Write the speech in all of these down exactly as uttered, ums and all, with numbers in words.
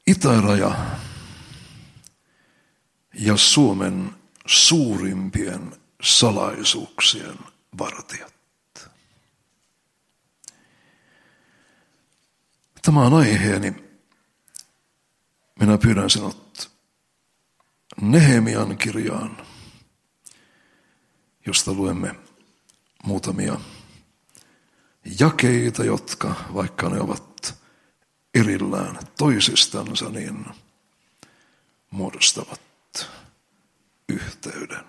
Itäraja ja Suomen suurimpien salaisuuksien vartijat. Tämä on aiheeni. Minä pyydän sinut Nehemian kirjaan, josta luemme muutamia jakeita, jotka vaikka ne ovat erillään toisistansa, niin muodostavat yhteyden.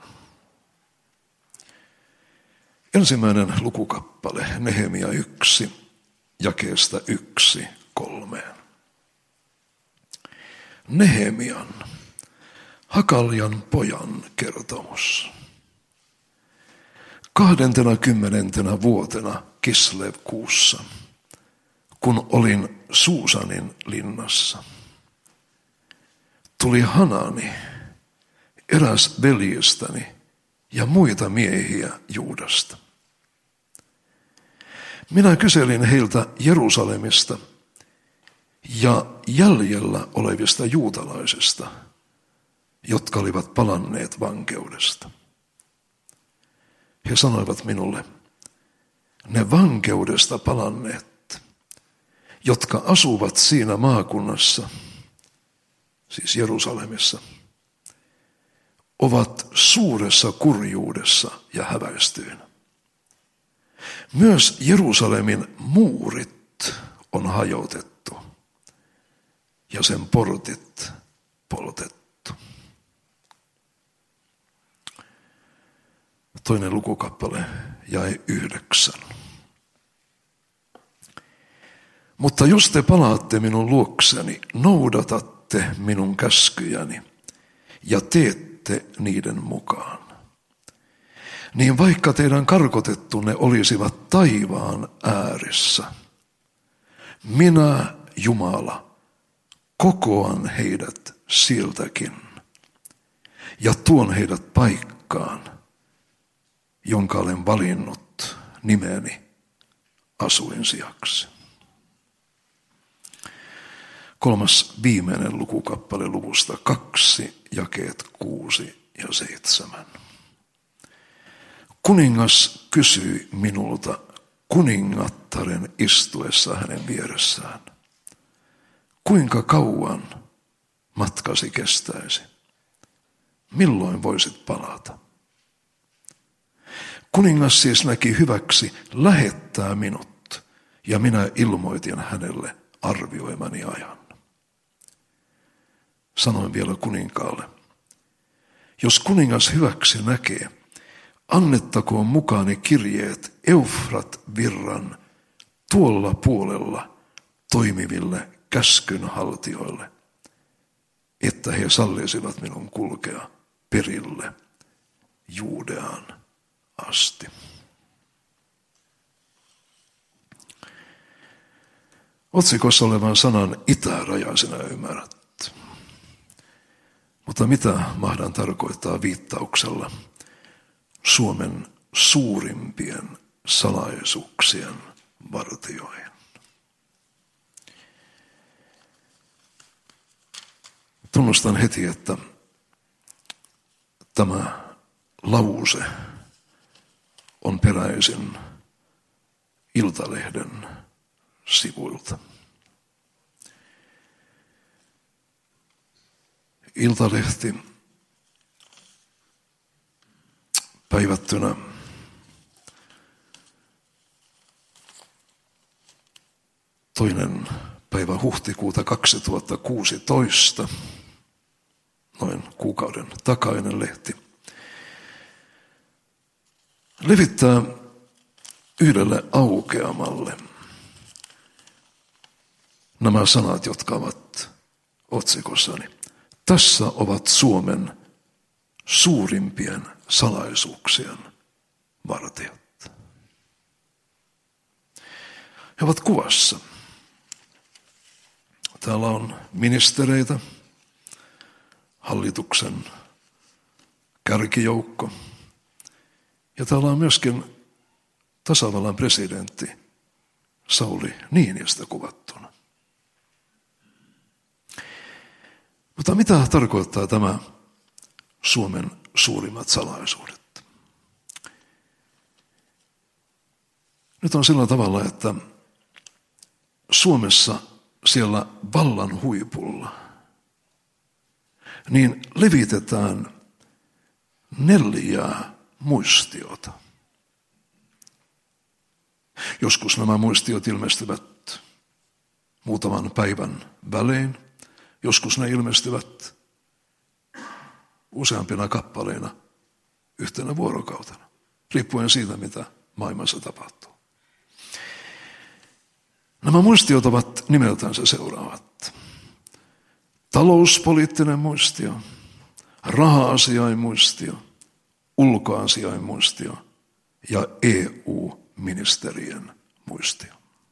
Ensimmäinen lukukappale, Nehemia yksi, jakeesta yksi kolmeen. Nehemian, Hakaljan pojan kertomus. Kahdentena kymmenentenä vuotena Kislev-kuussa, kun olin Suusanin linnassa, tuli Hanani, eräs veljestäni ja muita miehiä Juudasta. Minä kyselin heiltä Jerusalemista ja jäljellä olevista juutalaisista, jotka olivat palanneet vankeudesta. He sanoivat minulle, ne vankeudesta palanneet, jotka asuvat siinä maakunnassa, siis Jerusalemissa, ovat suuressa kurjuudessa ja häväistyinä. Myös Jerusalemin muurit on hajotettu ja sen portit poltettu. Toinen lukukappale, jae yhdeksän. Mutta jos te palaatte minun luokseni, noudatatte minun käskyjäni ja teette niiden mukaan, niin vaikka teidän karkotettunne olisivat taivaan ääressä, minä, Jumala, kokoan heidät sieltäkin ja tuon heidät paikkaan, jonka olen valinnut nimeni asuinsijaksi. Kolmas viimeinen lukukappale luvusta kaksi, jakeet kuusi ja seitsemän. Kuningas kysyi minulta kuningattaren istuessa hänen vieressään, kuinka kauan matkasi kestäisi? Milloin voisit palata? Kuningas siis näki hyväksi lähettää minut, ja minä ilmoitin hänelle arvioimani ajan. Sanoin vielä kuninkaalle, jos kuningas hyväksi näkee, annettakoon mukaani kirjeet Eufrat-virran tuolla puolella toimiville käskynhaltijoille, että he sallisivat minun kulkea perille Juudeaan asti. Otsikossa olevan sanan itäraja sinä ymmärrät. Mutta mitä mahdan tarkoittaa viittauksella Suomen suurimpien salaisuuksien vartijoihin? Tunnustan heti, että tämä lause on peräisin Iltalehden sivuilta. Iltalehti päivättynä toinen päivä huhtikuuta kaksituhattakuusitoista, noin kuukauden takainen lehti, levittää yhdelle aukeamalle nämä sanat, jotka ovat otsikossani. Tässä ovat Suomen suurimpien salaisuuksien vartijat. He ovat kuvassa. Täällä on ministereitä, hallituksen kärkijoukko. Ja täällä on myöskin tasavallan presidentti Sauli Niinistö kuvattuna. Mutta mitä tarkoittaa tämä Suomen suurimmat salaisuudet? Nyt on sillä tavalla, että Suomessa siellä vallan huipulla niin levitetään neljää muistiota. Joskus nämä muistiot ilmestyvät muutaman päivän välein. Joskus ne ilmestyvät useampina kappaleina yhtenä vuorokautena, riippuen siitä, mitä maailmassa tapahtuu. Nämä muistiot ovat nimeltänsä seuraavat. Talouspoliittinen muistio, raha-asiain muistio, ulkoasiain muistio ja E U-ministerien muistio.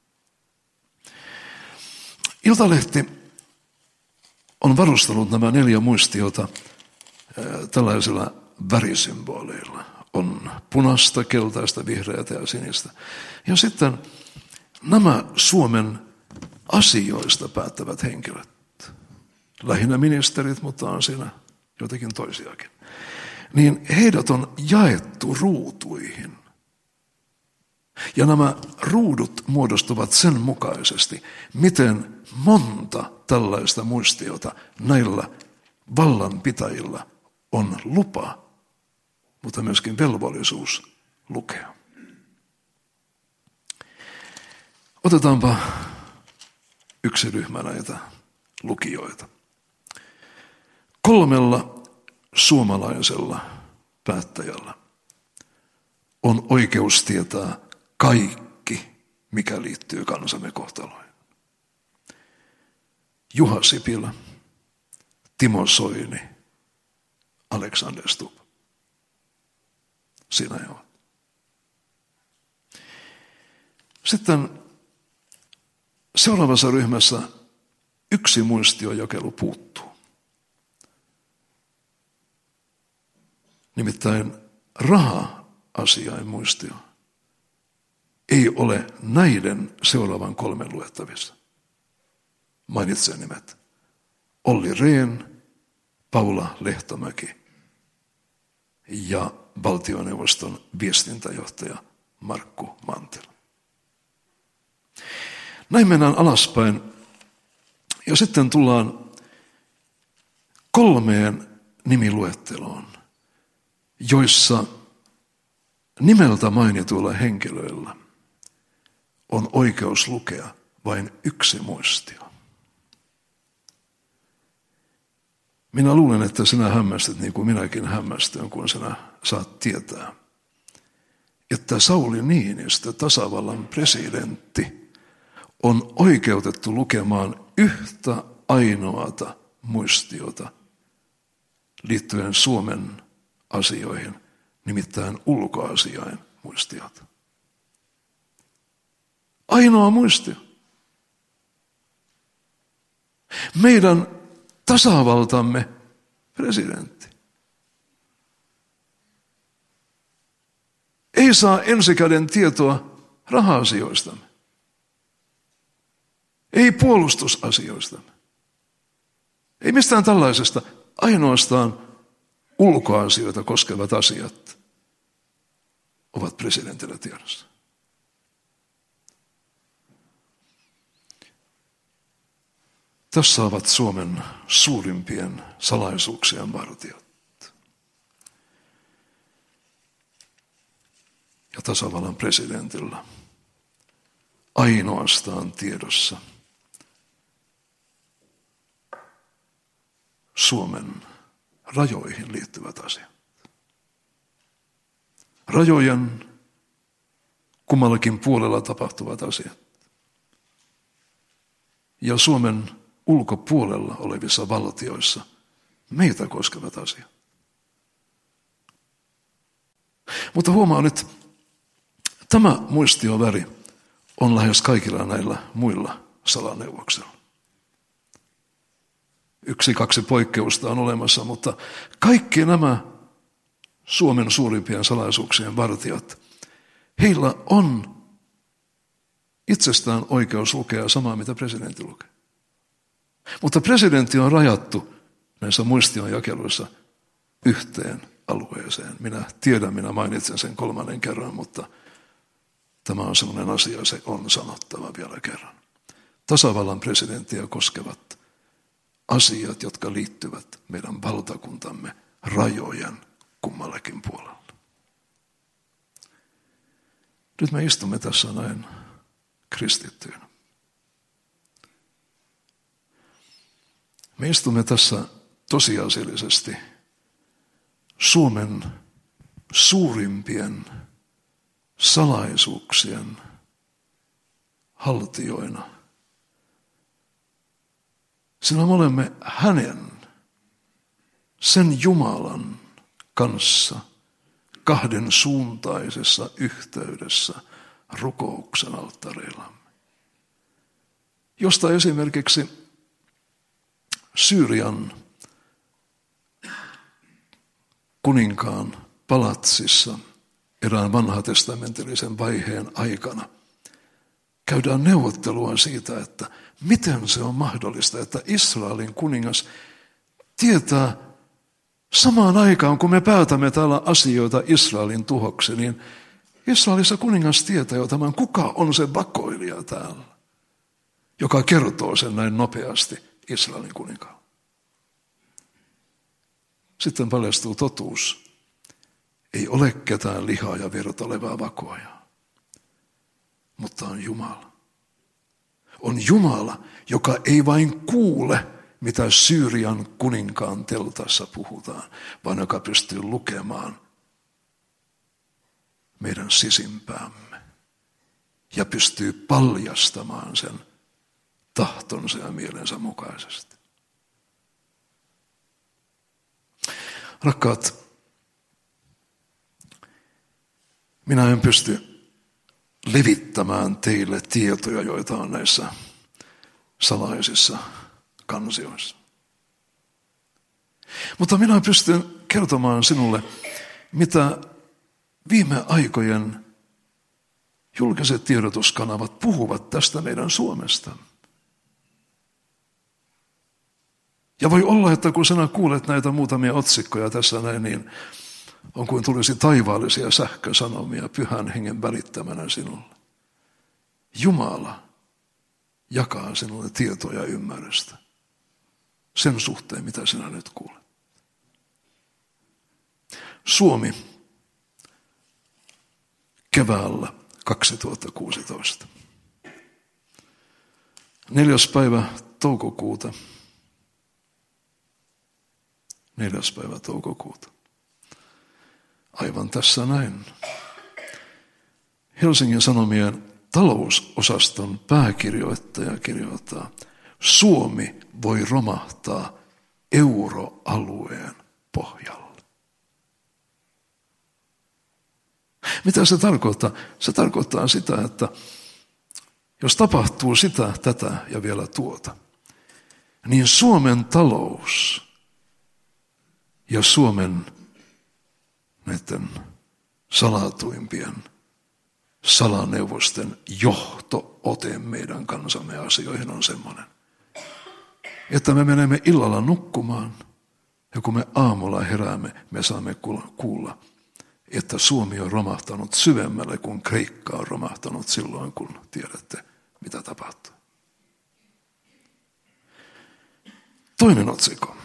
Iltalehti on varustanut nämä neljä muistiota tällaisilla värisymboleilla. On punaista, keltaista, vihreätä ja sinistä. Ja sitten nämä Suomen asioista päättävät henkilöt, lähinnä ministerit, mutta on siinä jotakin toisiakin, niin heidät on jaettu ruutuihin. Ja nämä ruudut muodostuvat sen mukaisesti, miten monta tällaista muistiota näillä vallanpitäjillä on lupa, mutta myöskin velvollisuus lukea. Otetaanpa yksi ryhmä näitä lukijoita. Kolmella suomalaisella päättäjällä on oikeus tietää kaikki, mikä liittyy kansamme kohtaloihin. Juha Sipilä, Timo Soini, Alexander Stubb. Siinä he ovat. Sitten seuraavassa ryhmässä yksi muistiojakelu puuttuu. Nimittäin raha-asiain muistio ei ole näiden seuraavan kolmen luettavissa. Mainitsen nimet. Olli Rehn, Paula Lehtomäki ja valtioneuvoston viestintäjohtaja Markku Mantila. Näin mennään alaspäin ja sitten tullaan kolmeen nimiluetteloon, joissa nimeltä mainituilla henkilöillä on oikeus lukea vain yksi muistio. Minä luulen, että sinä hämmästyt niin kuin minäkin hämmästyn, kun sinä saat tietää, että Sauli Niinistö, tasavallan presidentti, on oikeutettu lukemaan yhtä ainoata muistiota liittyen Suomen asioihin, nimittäin ulkoasiain muistiota. Ainoa muistio. Meidän tasavaltamme presidentti ei saa ensikäden tietoa raha-asioistamme. Ei puolustusasioistamme. Ei mistään tällaisesta, ainoastaan ulkoasioita koskevat asiat ovat presidentillä tiedossa. Tässä ovat Suomen suurimpien salaisuuksien vartijat. Ja tasavallan presidentillä ainoastaan tiedossa Suomen rajoihin liittyvät asiat. Rajojen kummallakin puolella tapahtuvat asiat. Ja Suomen ulkopuolella olevissa valtioissa meitä koskevat asiat. Mutta huomaa nyt, tämä muistioväri on lähes kaikilla näillä muilla salaneuvoksilla. Yksi, kaksi poikkeusta on olemassa, mutta kaikki nämä Suomen suurimpien salaisuuksien vartijat, heillä on itsestään oikeus lukea samaa, mitä presidentti lukee. Mutta presidentti on rajattu näissä muistionjakeluissa yhteen alueeseen. Minä tiedän, minä mainitsen sen kolmannen kerran, mutta tämä on sellainen asia, se on sanottava vielä kerran. Tasavallan presidenttiä koskevat asiat, jotka liittyvät meidän valtakuntamme rajojen kummallakin puolella. Nyt me istumme tässä näin kristittyinä. Me istumme tässä tosiasiallisesti Suomen suurimpien salaisuuksien haltijoina. Sillä me olemme hänen, sen Jumalan kanssa kahden suuntaisessa yhteydessä rukouksen alttareillamme. Josta esimerkiksi Syyrian kuninkaan palatsissa erään vanhatestamentillisen vaiheen aikana käydään neuvottelua siitä, että miten se on mahdollista, että Israelin kuningas tietää samaan aikaan, kun me päätämme täällä asioita Israelin tuhoksi, niin Israelissa kuningas tietää jo tämän, kuka on se vakoilija täällä, joka kertoo sen näin nopeasti Israelin kuninkaan. Sitten paljastuu totuus. Ei ole ketään lihaa ja verta olevaa vakoajaa, mutta on Jumala. On Jumala, joka ei vain kuule, mitä Syyrian kuninkaan teltassa puhutaan, vaan joka pystyy lukemaan meidän sisimpäämme ja pystyy paljastamaan sen tahtonsa ja mielensä mukaisesti. Rakkaat, minä en pysty levittämään teille tietoja, joita on näissä salaisissa kansioissa. Mutta minä pystyn kertomaan sinulle, mitä viime aikojen julkiset tiedotuskanavat puhuvat tästä meidän Suomesta. Ja voi olla, että kun sinä kuulet näitä muutamia otsikkoja tässä näin, niin on kuin tulisi taivaallisia sähkösanomia pyhän hengen välittämänä sinulle. Jumala jakaa sinulle tietoa ja ymmärrystä sen suhteen, mitä sinä nyt kuulet. Suomi keväällä kaksituhattakuusitoista. Neljäs päivä toukokuuta. Neljäs päivä toukokuuta. Aivan tässä näin. Helsingin Sanomien talousosaston pääkirjoittaja kirjoittaa, Suomi voi romahtaa euroalueen pohjalle. Mitä se tarkoittaa? Se tarkoittaa sitä, että jos tapahtuu sitä, tätä ja vielä tuota, niin Suomen talous ja Suomen näiden salatuimpien salaneuvosten johto-ote meidän kansamme asioihin on semmoinen, että me menemme illalla nukkumaan ja kun me aamulla heräämme, me saamme kuulla, että Suomi on romahtanut syvemmälle kuin Kreikka on romahtanut silloin, kun tiedätte, mitä tapahtuu. Toinen otsikko.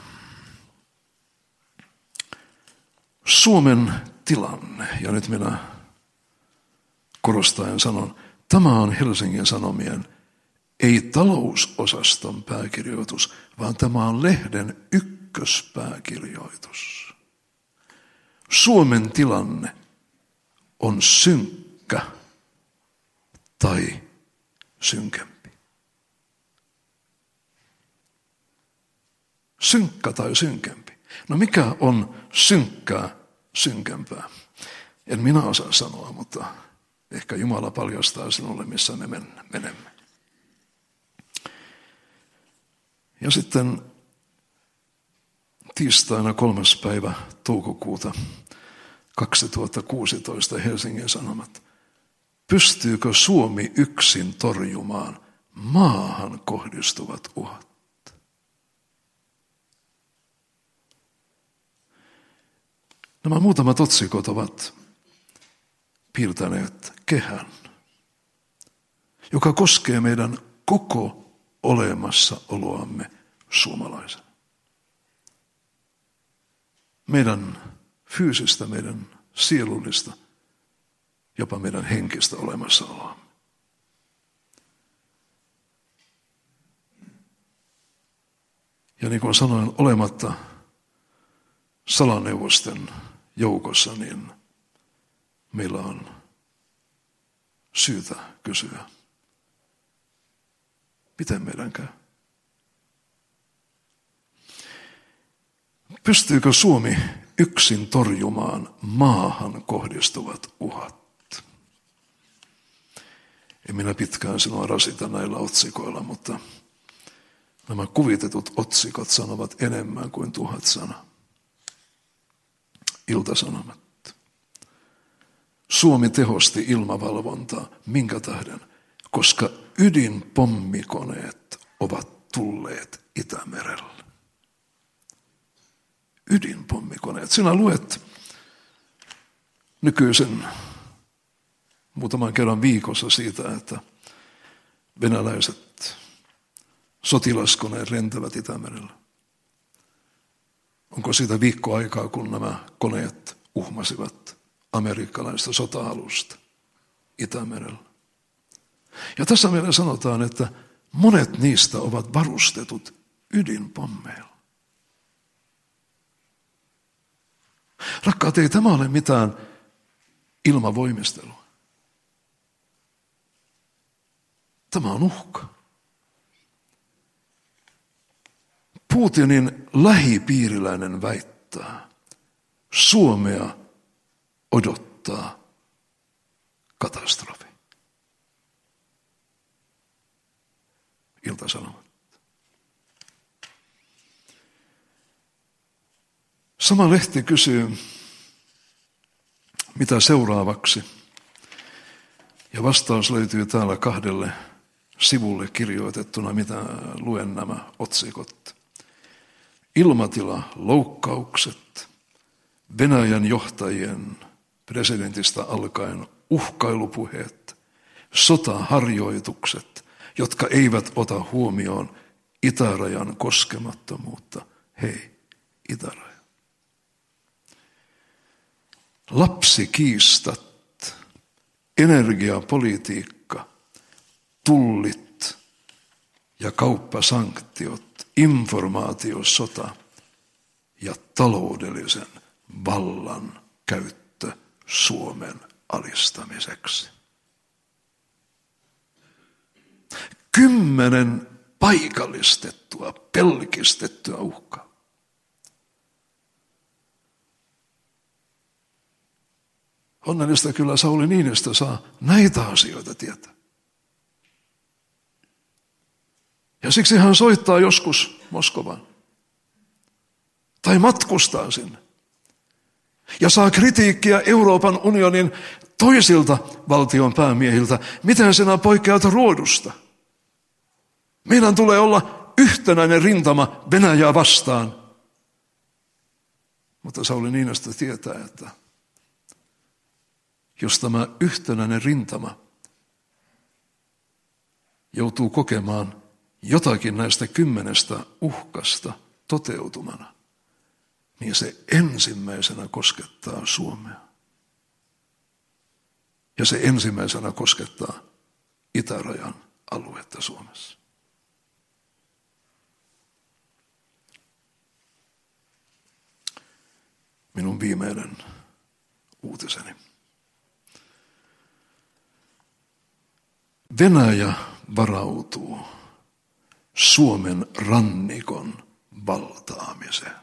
Suomen tilanne, ja nyt minä korostaen sanon, tämä on Helsingin Sanomien ei talousosaston pääkirjoitus, vaan tämä on lehden ykköspääkirjoitus. Suomen tilanne on synkkä tai synkempi. Synkkä tai synkempi. No mikä on synkkää synkempää? En minä osaa sanoa, mutta ehkä Jumala paljastaa sinulle, missä me menemme. Ja sitten tiistaina kolmas päivä toukokuuta kaksituhattakuusitoista Helsingin Sanomat. Pystyykö Suomi yksin torjumaan maahan kohdistuvat uhat? Nämä muutamat otsikot ovat piirtäneet kehän, joka koskee meidän koko olemassaoloamme suomalaisena. Meidän fyysistä, meidän sielullista, jopa meidän henkistä olemassaoloamme. Ja niin kuin sanoin, olematta salaneuvosten joukossa, niin meillä on syytä kysyä, miten meidän käy? Pystyykö Suomi yksin torjumaan maahan kohdistuvat uhat? En minä pitkään sinua rasita näillä otsikoilla, mutta nämä kuvitetut otsikot sanovat enemmän kuin tuhat sana. Ilta-Sanomat. Suomi tehosti ilmavalvontaa. Minkä tähden? Koska ydinpommikoneet ovat tulleet Itämerelle. Ydinpommikoneet. Sinä luet nykyisen muutaman kerran viikossa siitä, että venäläiset sotilaskoneet lentävät Itämerellä. Onko siitä viikko aikaa, kun nämä koneet uhmasivat amerikkalaista sota-alusta Itämerellä? Ja tässä meillä sanotaan, että monet niistä ovat varustetut ydinpommeilla. Rakkaat, ei tämä ole mitään ilmavoimistelua. Tämä on uhka. Putinin lähipiiriläinen väittää, Suomea odottaa katastrofi. Ilta-Sanomat. Sama lehti kysyy, mitä seuraavaksi? Ja vastaus löytyy täällä kahdelle sivulle kirjoitettuna, mitä luen nämä otsikot. Ilmatila, loukkaukset, Venäjän johtajien presidentistä alkaen uhkailupuheet, sotaharjoitukset, jotka eivät ota huomioon itärajan koskemattomuutta. Hei, itäraja. Lapsikiistat, energiapolitiikka, tullit ja kauppasanktiot, informaatiosota ja taloudellisen vallan käyttö Suomen alistamiseksi. Kymmenen paikallistettua, pelkistettyä uhkaa. Onnellista kyllä Sauli Niinistö saa näitä asioita tietää. Ja siksi hän soittaa joskus Moskovaan. Tai matkustaa sinne. Ja saa kritiikkiä Euroopan unionin toisilta valtion päämiehiltä. Miten sinä poikkeat ruodusta? Meidän tulee olla yhtenäinen rintama Venäjää vastaan. Mutta Sauli Niinistö tietää, että jos tämä yhtenäinen rintama joutuu kokemaan jotakin näistä kymmenestä uhkasta toteutumana, niin se ensimmäisenä koskettaa Suomea. Ja se ensimmäisenä koskettaa itärajan aluetta Suomessa. Minun viimeinen uutiseni. Venäjä varautuu Suomen rannikon valtaamiseen.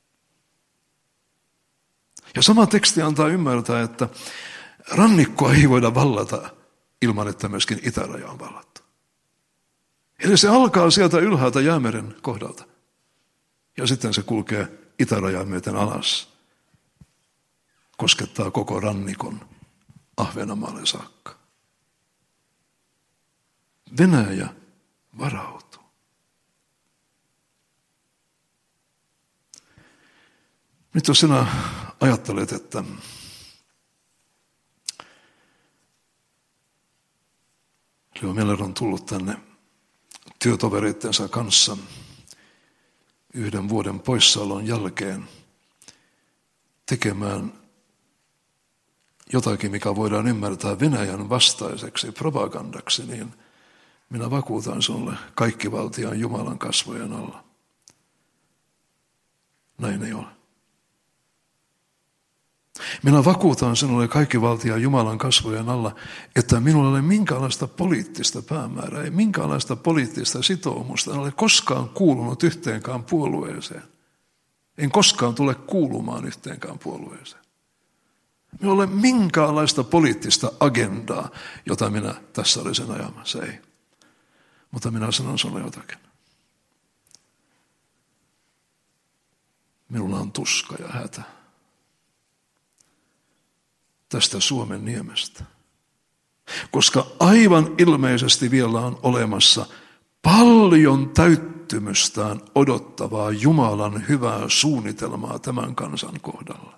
Ja sama teksti antaa ymmärtää, että rannikkoa ei voida vallata ilman, että myöskin itäraja on vallattu. Eli se alkaa sieltä ylhäältä Jäämeren kohdalta. Ja sitten se kulkee itärajan myöten alas. Koskettaa koko rannikon Ahvenanmaalle saakka. Venäjä varautuu. Nyt jos sinä ajattelet, että Leo Meller on tullut tänne työtovereittensa kanssa yhden vuoden poissaolon jälkeen tekemään jotakin, mikä voidaan ymmärtää Venäjän vastaiseksi propagandaksi, niin minä vakuutan sinulle kaikkivaltiaan Jumalan kasvojen alla. Näin ei ole. Minä vakuutan sinulle kaikkivaltiaan Jumalan kasvojen alla, että minulla ei ole minkäänlaista poliittista päämäärää, ei minkäänlaista poliittista sitoumusta. En ole koskaan kuulunut yhteenkään puolueeseen. En koskaan tule kuulumaan yhteenkään puolueeseen. Minulla ei ole minkäänlaista poliittista agendaa, jota minä tässä olisin ajamassa. Ei. Mutta minä sanon sinulle jotakin. Minulla on tuska ja hätä tästä Suomen niemestä. Koska aivan ilmeisesti vielä on olemassa paljon täyttymystään odottavaa Jumalan hyvää suunnitelmaa tämän kansan kohdalla.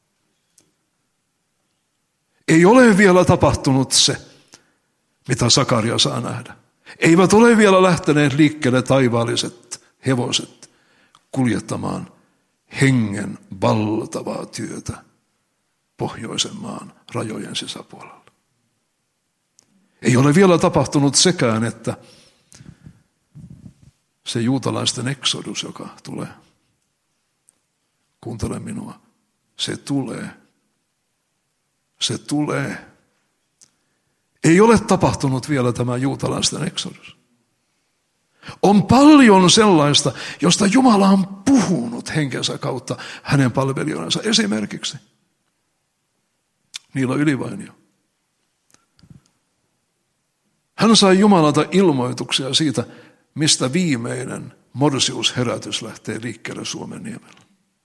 Ei ole vielä tapahtunut se, mitä Sakaria saa nähdä. Eivät ole vielä lähteneet liikkeelle taivaalliset hevoset kuljettamaan hengen valtavaa työtä pohjoisen maan rajojen sisäpuolella. Ei ole vielä tapahtunut sekään, että se juutalaisten eksodus, joka tulee, kuuntele minua, se tulee. Se tulee. Ei ole tapahtunut vielä tämä juutalaisten eksodus. On paljon sellaista, josta Jumala on puhunut henkensä kautta hänen palvelijoidensa. Esimerkiksi Niilo Ylivainio. Hän sai Jumalalta ilmoituksia siitä, mistä viimeinen morsiusherätys lähtee liikkeelle Suomenniemellä.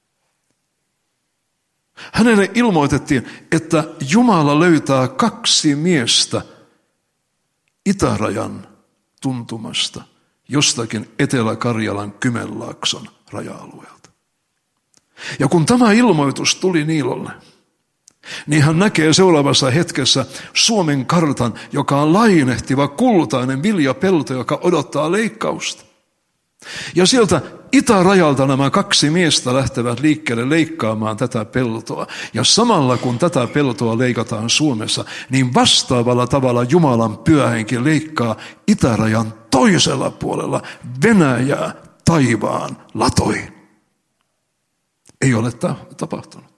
Hänelle ilmoitettiin, että Jumala löytää kaksi miestä itärajan tuntumasta, jostakin Etelä-Karjalan Kymenlaakson raja-alueelta. Ja kun tämä ilmoitus tuli Niilolle, niin hän näkee seuraavassa hetkessä Suomen kartan, joka on lainehtiva kultainen viljapelto, joka odottaa leikkausta. Ja sieltä itärajalta nämä kaksi miestä lähtevät liikkeelle leikkaamaan tätä peltoa. Ja samalla kun tätä peltoa leikataan Suomessa, niin vastaavalla tavalla Jumalan pyhähenki leikkaa itärajan toisella puolella Venäjää taivaan latoihin. Ei ole tapahtunut.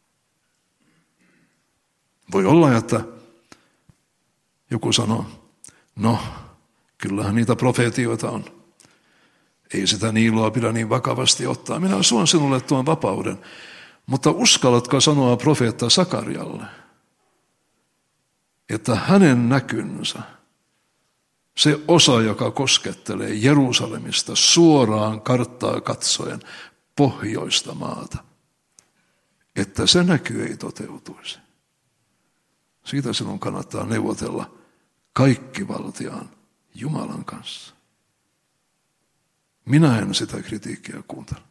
Voi olla, että joku sanoo, no kyllähän niitä profeetioita on. Ei sitä Niiloa pidä niin vakavasti ottaa. Minä suon sinulle tuon vapauden. Mutta uskallatko sanoa profeetta Sakarialle, että hänen näkynsä, se osa, joka koskettelee Jerusalemista suoraan karttaa katsoen pohjoista maata, että se näky ei toteutuisi. Siitä sinun kannattaa neuvotella kaikkivaltiaan Jumalan kanssa. Minä en sitä kritiikkiä kuuntele.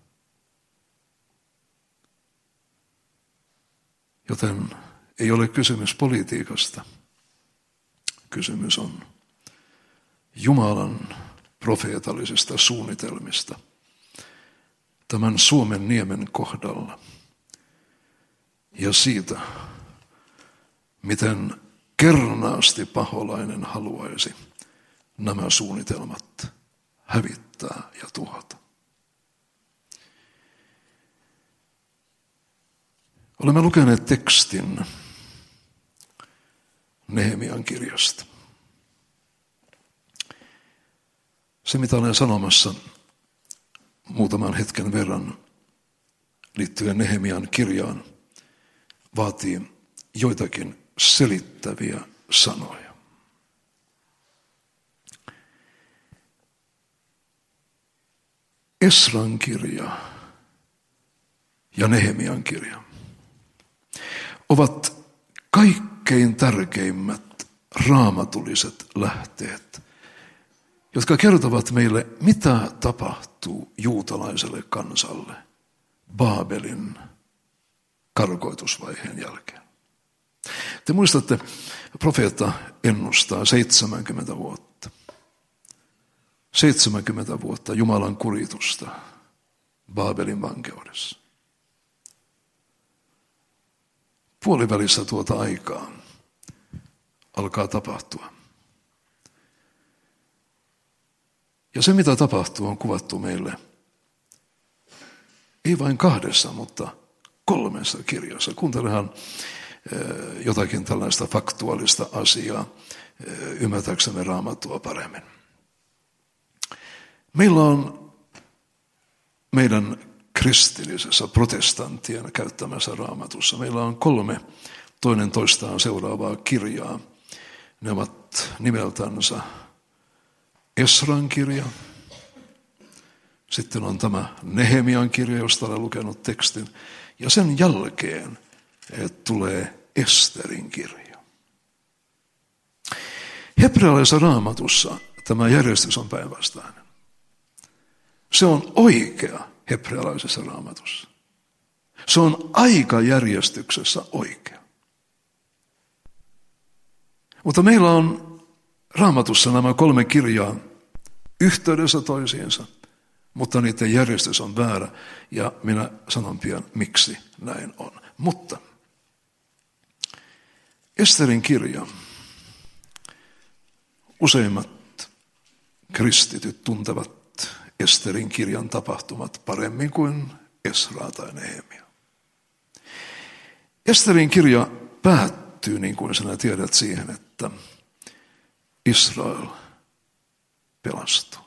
Joten ei ole kysymys politiikasta. Kysymys on Jumalan profeetallisista suunnitelmista tämän Suomen niemen kohdalla. Ja siitä, miten kernaasti paholainen haluaisi nämä suunnitelmat hävittää ja tuhota. Olemme lukeneet tekstin Nehemian kirjasta. Se, mitä olen sanomassa muutaman hetken verran liittyen Nehemian kirjaan, vaatii joitakin selittäviä sanoja. Esran kirja ja Nehemian kirja ovat kaikkein tärkeimmät raamatulliset lähteet, jotka kertovat meille, mitä tapahtuu juutalaiselle kansalle Baabelin karkoitusvaiheen jälkeen. Te muistatte, profeetta ennustaa seitsemänkymmentä vuotta. seitsemänkymmentä vuotta Jumalan kuritusta Baabelin vankeudessa. Puolivälissä tuota aikaa alkaa tapahtua. Ja se, mitä tapahtuu, on kuvattu meille ei vain kahdessa, mutta kolmessa kirjassa. Kuuntelehan jotakin tällaista faktuaalista asiaa, ymmärtääksemme Raamattua paremmin. Meillä on meidän kristillisessä protestanttien käyttämässä Raamatussa, meillä on kolme toinen toistaan seuraavaa kirjaa. Ne ovat nimeltänsä Esran kirja, sitten on tämä Nehemian kirja, josta olen lukenut tekstin, ja sen jälkeen tulee Esterin kirja. Hebrealaisessa Raamatussa tämä järjestys on päinvastainen. Se on oikea hebrealaisessa Raamatussa. Se on aikajärjestyksessä oikea. Mutta meillä on Raamatussa nämä kolme kirjaa yhteydessä toisiinsa, mutta niiden järjestys on väärä, ja minä sanon pian, miksi näin on. Mutta Esterin kirja, useimmat kristityt tuntevat Esterin kirjan tapahtumat paremmin kuin Esraa tai Nehemia. Esterin kirja päättyy, niin kuin sinä tiedät, siihen, että Israel pelastuu.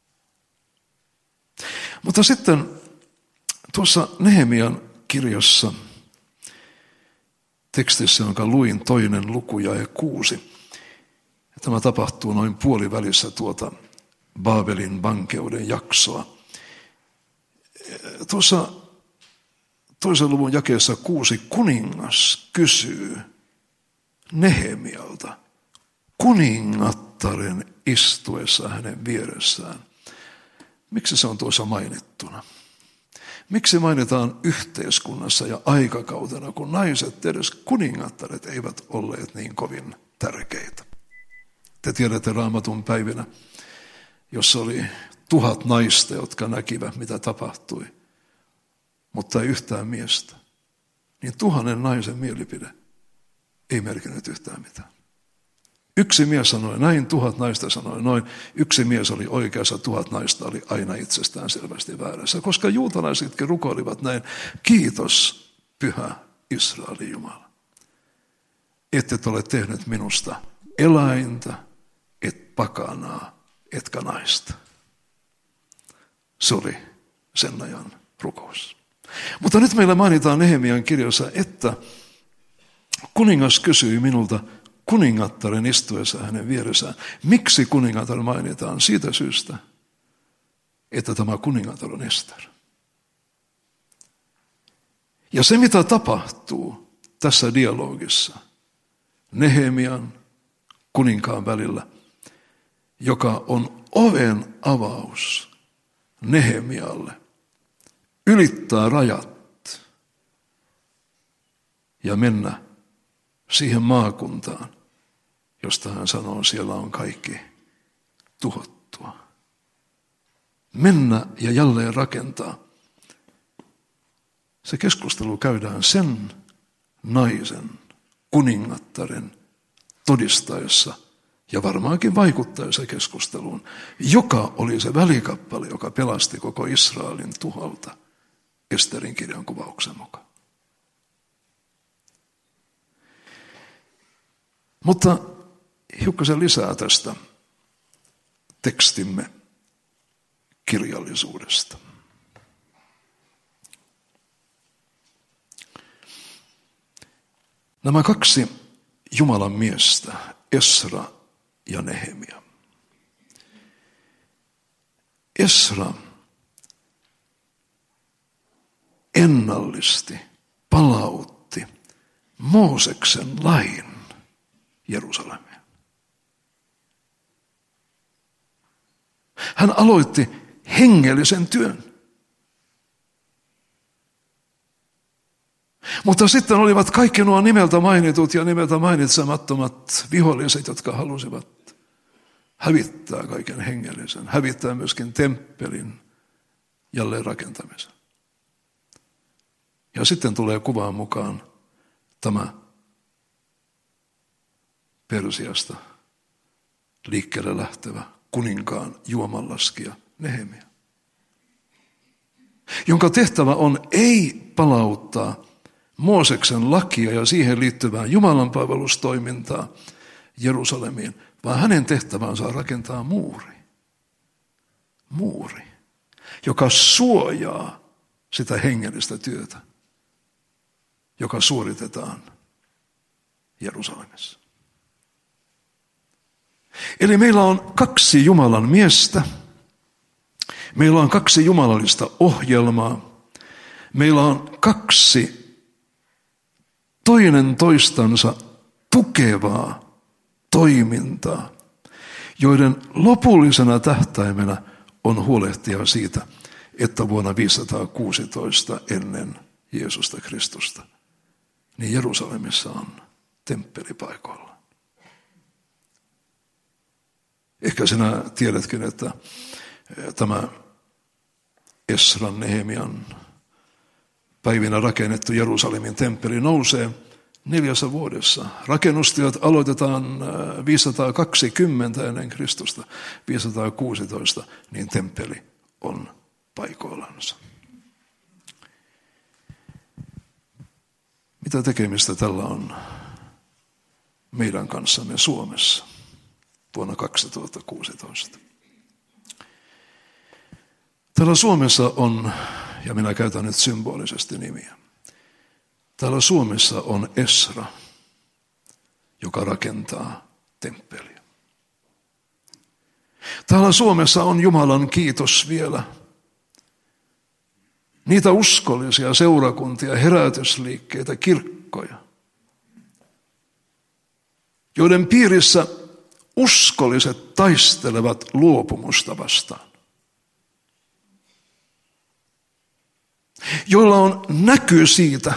Mutta sitten tuossa Nehemian kirjassa, tekstissä, jonka luin, toinen luku jae kuusi, tämä tapahtuu noin puolivälissä tuota Baabelin vankeuden jaksoa. Tuossa toisen luvun jakeessa kuusi kuningas kysyy Nehemialta kuningattaren istuessa hänen vieressään. Miksi se on tuossa mainittuna? Miksi mainitaan yhteiskunnassa ja aikakautena, kun naiset, edes kuningattaret, eivät olleet niin kovin tärkeitä? Te tiedätte Raamatun päivinä, jossa oli tuhat naista, jotka näkivät, mitä tapahtui, mutta ei yhtään miestä. Niin tuhannen naisen mielipide ei merkinnyt yhtään mitään. Yksi mies sanoi näin, tuhat naista sanoi noin. Yksi mies oli oikeassa, tuhat naista oli aina itsestään selvästi väärässä. Koska juutalaisetkin rukoilivat näin, kiitos pyhä Israelin Jumala. Ette ole tehnyt minusta eläintä, et pakanaa, etkä naista. Se oli sen ajan rukous. Mutta nyt meillä mainitaan Nehemian kirjassa, että kuningas kysyi minulta kuningattaren istuessa hänen vieressään. Miksi kuningatar mainitaan? Siitä syystä, että tämä kuningatar on Ester. Ja se, mitä tapahtuu tässä dialogissa Nehemian kuninkaan välillä, joka on oven avaus Nehemialle, ylittää rajat ja mennä siihen maakuntaan, josta hän sanoo, siellä on kaikki tuhottua. Mennä ja jälleen rakentaa. Se keskustelu käydään sen naisen, kuningattaren todistaessa ja varmaankin vaikuttaessa keskusteluun, joka oli se välikappale, joka pelasti koko Israelin tuholta Esterin kirjan kuvauksen mukaan. Mutta hiukkasen lisää tästä tekstimme kirjallisuudesta. Nämä kaksi Jumalan miestä, Esra ja Nehemia. Esra ennallisti, palautti Mooseksen lain Jerusalemiin. Hän aloitti hengellisen työn. Mutta sitten olivat kaikki nuo nimeltä mainitut ja nimeltä mainitsemattomat viholliset, jotka halusivat hävittää kaiken hengellisen, hävittää myöskin temppelin jälleenrakentamisen. Ja sitten tulee kuvaan mukaan tämä Persiasta liikkeelle lähtevä kuninkaan juomanlaskija Nehemia, jonka tehtävä on ei palauttaa Mooseksen lakia ja siihen liittyvää jumalanpalvelustoimintaa Jerusalemiin, vaan hänen tehtävänsä on rakentaa muuri. Muuri, joka suojaa sitä hengellistä työtä, joka suoritetaan Jerusalemissa. Eli meillä on kaksi Jumalan miestä, meillä on kaksi jumalallista ohjelmaa, meillä on kaksi toinen toistansa tukevaa toimintaa, joiden lopullisena tähtäimenä on huolehtia siitä, että vuonna viisisataakuusitoista ennen Jeesusta Kristusta, niin Jerusalemissa on temppeli paikoillaan. Ehkä sinä tiedätkin, että tämä Esran Nehemian päivinä rakennettu Jerusalemin temppeli nousee neljässä vuodessa. Rakennustyöt aloitetaan viisisataakaksikymmentä ennen Kristusta, viisisataakuusitoista, niin temppeli on paikoillansa. Mitä tekemistä tällä on meidän kanssamme Suomessa vuonna kaksituhattakuusitoista? Täällä Suomessa on, ja minä käytän nyt symbolisesti nimiä, täällä Suomessa on Esra, joka rakentaa temppeliä. Täällä Suomessa on Jumalan kiitos vielä niitä uskollisia seurakuntia, herätysliikkeitä, kirkkoja, joiden piirissä uskolliset taistelevat luopumusta vastaan. Joilla on näky siitä,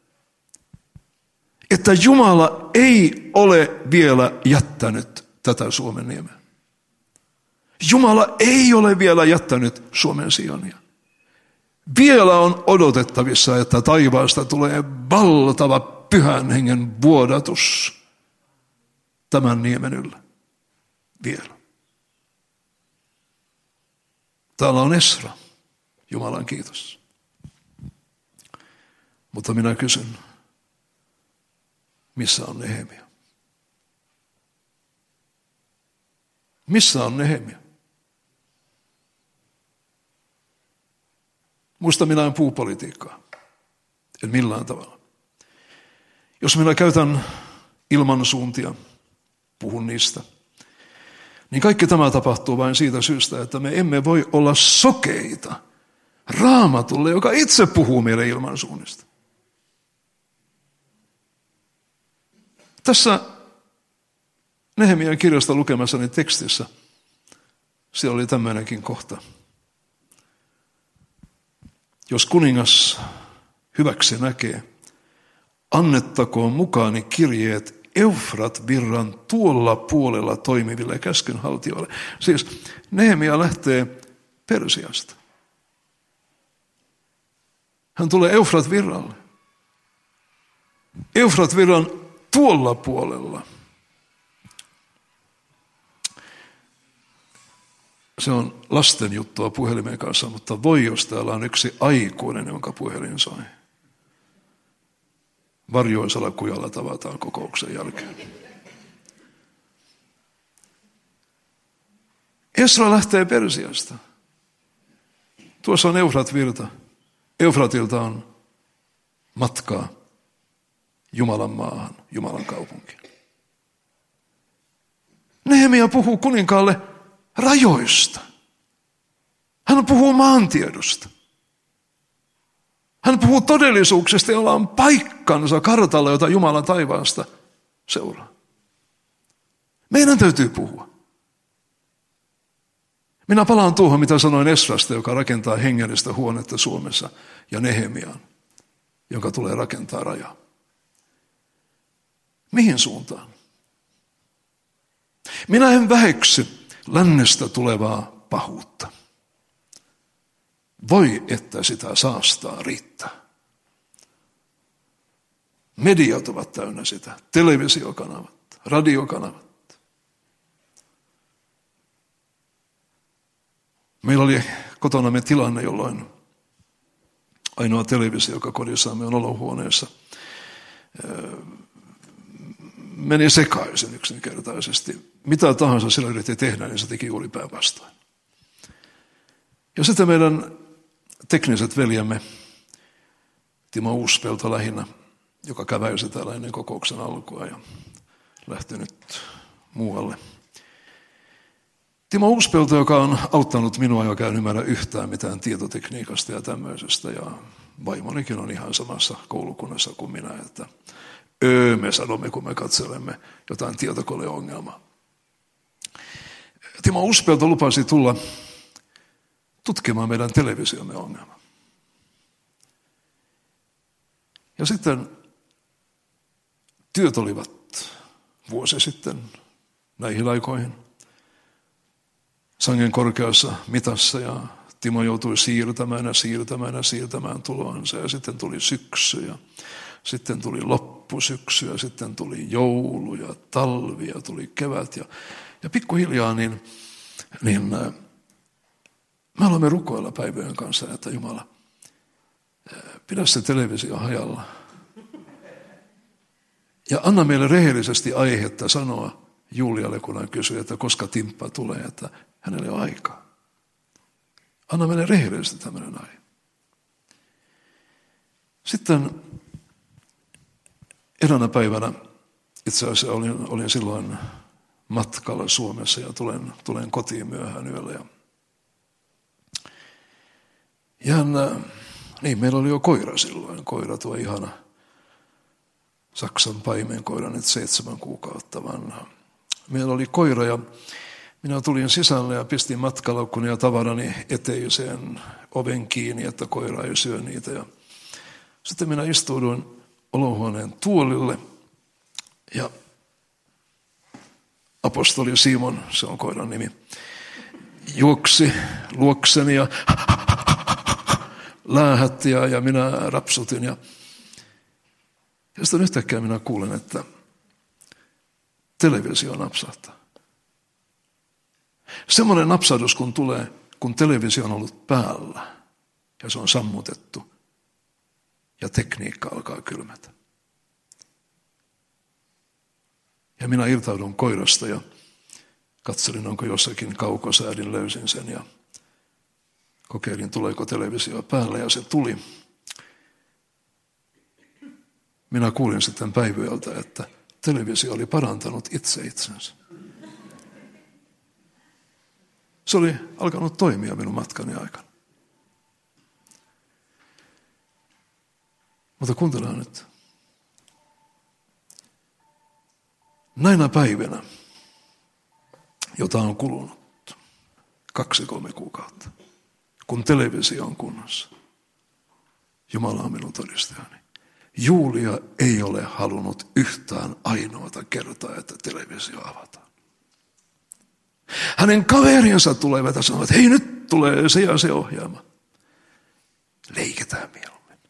että Jumala ei ole vielä jättänyt tätä Suomen niemeä. Jumala ei ole vielä jättänyt Suomen Sionia. Vielä on odotettavissa, että taivaasta tulee valtava pyhän hengen vuodatus tämän niemen yllä. Vielä. Täällä on Esra, Jumalan kiitos. Mutta minä kysyn, missä on Nehemia? Missä on Nehemia? Muista minä en puhu politiikkaa. En millään tavalla. Jos minä käytän ilmansuuntia, puhun niistä, niin kaikki tämä tapahtuu vain siitä syystä, että me emme voi olla sokeita Raamatulle, joka itse puhuu meille ilmansuunnista. Tässä Nehemian kirjasta lukemassani tekstissä siellä oli tämmöinenkin kohta. Jos kuningas hyväksi näkee, annettakoon mukaani kirjeet Eufrat-virran tuolla puolella toimiville käskynhaltijoille. Siis Nehemia lähtee Persiasta. Hän tulee Eufrat-virralle. Eufrat-virran tuolla puolella. Se on lasten juttua puhelimen kanssa, mutta voi jos täällä on yksi aikuinen, jonka puhelin soi. Varjoisella kujalla tavataan kokouksen jälkeen. Esra lähtee Persiasta. Tuossa on Eufrat-virta. Eufratilta on matkaa Jumalan maahan, Jumalan kaupunkiin. Nehemia puhuu kuninkaalle rajoista. Hän puhuu maantiedosta. Hän puhuu todellisuuksista, jolla on paikkansa kartalla, jota Jumala taivaasta seuraa. Meidän täytyy puhua. Minä palaan tuohon, mitä sanoin Esrasta, joka rakentaa hengellistä huonetta Suomessa, ja Nehemiaan, jonka tulee rakentaa rajaa. Mihin suuntaan? Minä en väheksy lännestä tulevaa pahuutta. Voi, että sitä saastaa riittää. Mediat ovat täynnä sitä, televisiokanavat, radiokanavat. Meillä oli kotonamme tilanne, jolloin ainoa televisio, joka kodissamme on olohuoneessa, meni sekaisin yksinkertaisesti. Mitä tahansa sillä yritti tehdä, niin se teki juuri päinvastoin. Ja sitten meidän tekniset veljemme, Timo Uuspelto lähinnä, joka käväisi täällä ennen kokouksen alkua ja lähtenyt muualle. Timo Uuspelto, joka on auttanut minua, joka ei ymmärrä yhtään mitään tietotekniikasta ja tämmöisestä. Ja vaimonikin on ihan samassa koulukunnassa kuin minä, että öö me sanomme, kun me katselemme jotain tietokoneongelmaa. Timo Uuspelto lupasi tulla tutkimaan meidän televisiomme ongelmaa. Ja sitten työt olivat vuosi sitten näihin aikoihin sangen korkeassa mitassa ja Timo joutui siirtämään ja siirtämään ja siirtämään tuloansa ja sitten tuli syksy ja sitten tuli loppusyksy ja sitten tuli joulu ja talvi ja tuli kevät ja, ja pikkuhiljaa niin, niin me aloimme rukoilla päivien kanssa, että Jumala, pidä se televisio hajalla. Ja anna meille rehellisesti aihetta sanoa Julialle, kun hän kysyi, että koska Timppa tulee, että hänelle on aikaa. Anna meille rehellisesti tämmöinen aihe. Sitten eräänä päivänä, itse asiassa olin, olin silloin matkalla Suomessa ja tulen, tulen kotiin myöhään yöllä. Ja, ja niin, meillä oli jo koira silloin. Koira tuo ihana Saksan paimenkoira, nyt seitsemän kuukautta vanha. Meillä oli koira ja minä tulin sisälle ja pistin matkalaukkuni ja tavarani eteiseen oven kiinni, että koira ei syö niitä. Ja sitten minä istuuduin olohuoneen tuolille ja apostoli Simon, se on koiran nimi, juoksi luokseni ja läähätti ja, ja minä rapsutin. Ja, ja sitten yhtäkkiä minä kuulen, että televisio napsahtaa. Semmoinen napsahdus, kun tulee, kun televisio on ollut päällä ja se on sammutettu ja tekniikka alkaa kylmätä. Ja minä irtaudun koirasta ja katselin, onko jossakin kaukosäädin, löysin sen ja kokeilin, tuleeko televisio päälle ja se tuli. Minä kuulin sitten päivyöltä, että televisio oli parantanut itse itsensä. Se oli alkanut toimia minun matkani aikana. Mutta kuuntelehan nyt. Näinä päivinä, jota on kulunut kaksi kolme kuukautta, kun televisio on kunnossa, Jumala on minun todistajani. Julia ei ole halunnut yhtään ainoata kertaa, että televisio avataan. Hänen kaverinsa tulevat ja sanovat, hei nyt tulee se ja se ohjelma. Leikitään mieluummin.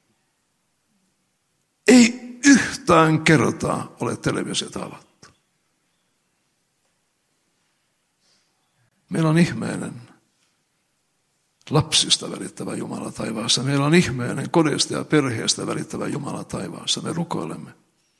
Ei yhtään kertaa ole televisiota avattu. Meillä on ihmeinen lapsista välittävä Jumala taivaassa. Meillä on ihmeinen kodista ja perheestä välittävä Jumala taivaassa. Me rukoilemme.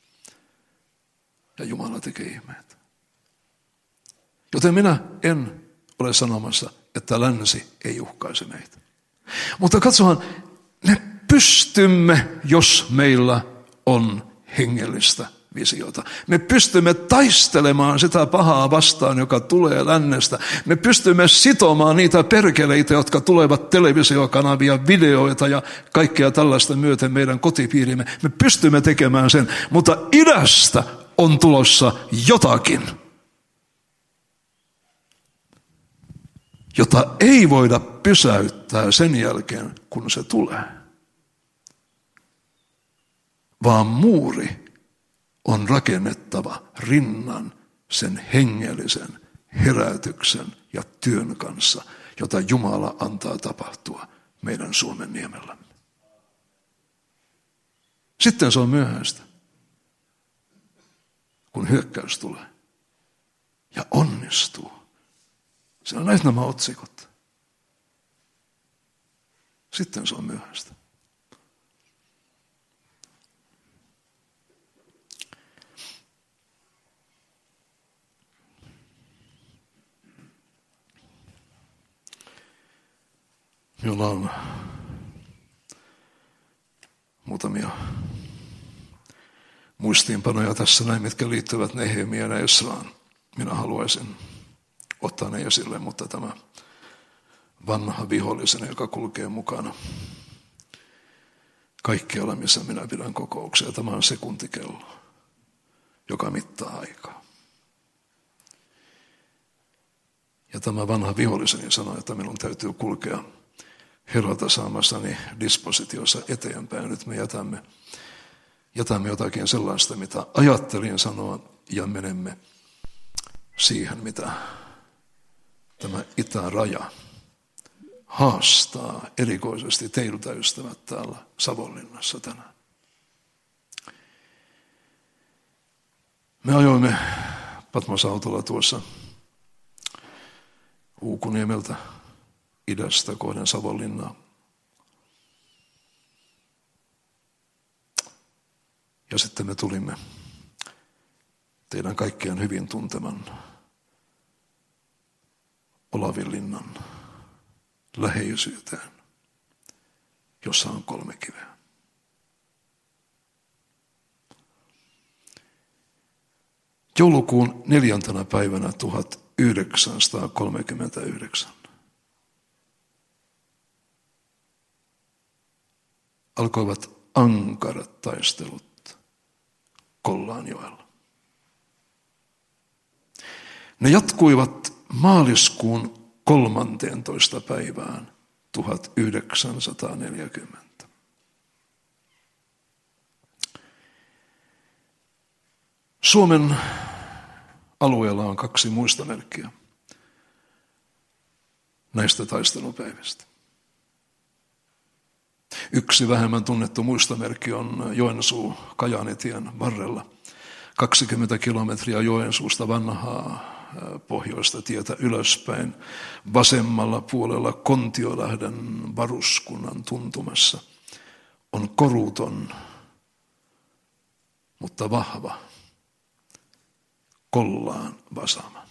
Ja Jumala tekee ihmeitä. Joten minä en ole sanomassa, että länsi ei uhkaisi meitä. Mutta katsohan, me pystymme, jos meillä on hengellistä visiota. Me pystymme taistelemaan sitä pahaa vastaan, joka tulee lännestä. Me pystymme sitomaan niitä perkeleitä, jotka tulevat televisiokanavia, videoita ja kaikkea tällaista myöten meidän kotipiirimme. Me pystymme tekemään sen, mutta idästä on tulossa jotakin, jota ei voida pysäyttää sen jälkeen, kun se tulee. vaan muuri on rakennettava rinnan sen hengellisen herätyksen ja työn kanssa, jota Jumala antaa tapahtua meidän Suomen niemellämme. Sitten se on myöhäistä, kun hyökkäys tulee ja onnistuu. Se on näitä nämä otsikot. Sitten se on myöhäistä. Minulla on muutamia muistiinpanoja tässä näin, mitkä liittyvät Nehemiaan ja Esraan. Minä haluaisin ottaa ne esille, mutta tämä vanha vihollisen, joka kulkee mukana kaikkialla, missä minä pidän kokouksia. Tämä on sekuntikello, joka mittaa aikaa. Ja tämä vanha viholliseni sanoi, että minun täytyy kulkea Herralta saamassani dispositiossa eteenpäin. Nyt me jätämme, jätämme jotakin sellaista, mitä ajattelin sanoa, ja menemme siihen, mitä tämä itäraja haastaa erikoisesti teiltä, ystävät, täällä Savonlinnassa tänään. Me ajoimme Patmosautolla tuossa Uukuniemeltä idästä kohden Savonlinnaa. Ja sitten me tulimme teidän kaikkien hyvin tunteman Olavinlinnan läheisyyteen, jossa on kolme kiveä. Joulukuun neljäntenä päivänä tuhatyhdeksänsataakolmekymmentäyhdeksän alkoivat ankarat taistelut Kollaanjoella. Ne jatkuivat maaliskuun kolmanteentoista päivään tuhatyhdeksänsataaneljäkymmentä. Suomen alueella on kaksi muistomerkkiä näistä taistelupäivistä. Yksi vähemmän tunnettu muistomerkki on Joensuu-Kajaanitien varrella. kaksikymmentä kilometriä Joensuusta vanhaa pohjoista tietä ylöspäin. Vasemmalla puolella Kontiolähden varuskunnan tuntumassa on koruton, mutta vahva Kollaan vasama.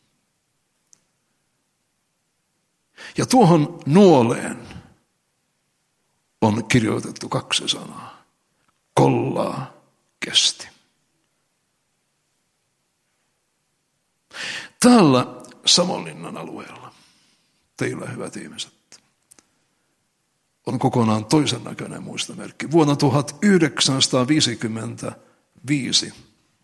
Ja tuohon nuoleen on kirjoitettu kaksi sanaa. Kollaa kesti. Täällä Savonlinnan alueella, teillä hyvät ihmiset, on kokonaan toisen näköinen muistomerkki. Vuonna tuhatyhdeksänsataaviisikymmentäviisi,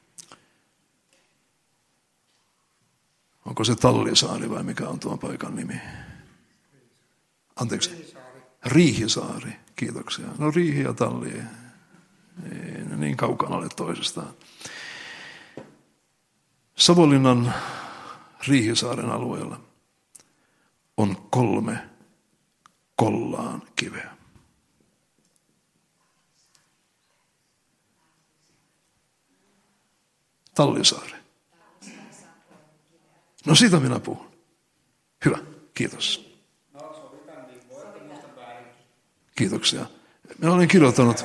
onko se Tallisaari vai mikä on tuon paikan nimi? Anteeksi. Riihisaari. Riihisaari, kiitoksia. No Riihi ja Talli, ei niin kaukana ole toisestaan. Savonlinnan Riihisaaren alueella on kolme Kollaan kiveä. Tallisaari. No siitä minä puhun. Hyvä, kiitos. Kiitoksia. Minä olen kirjoittanut...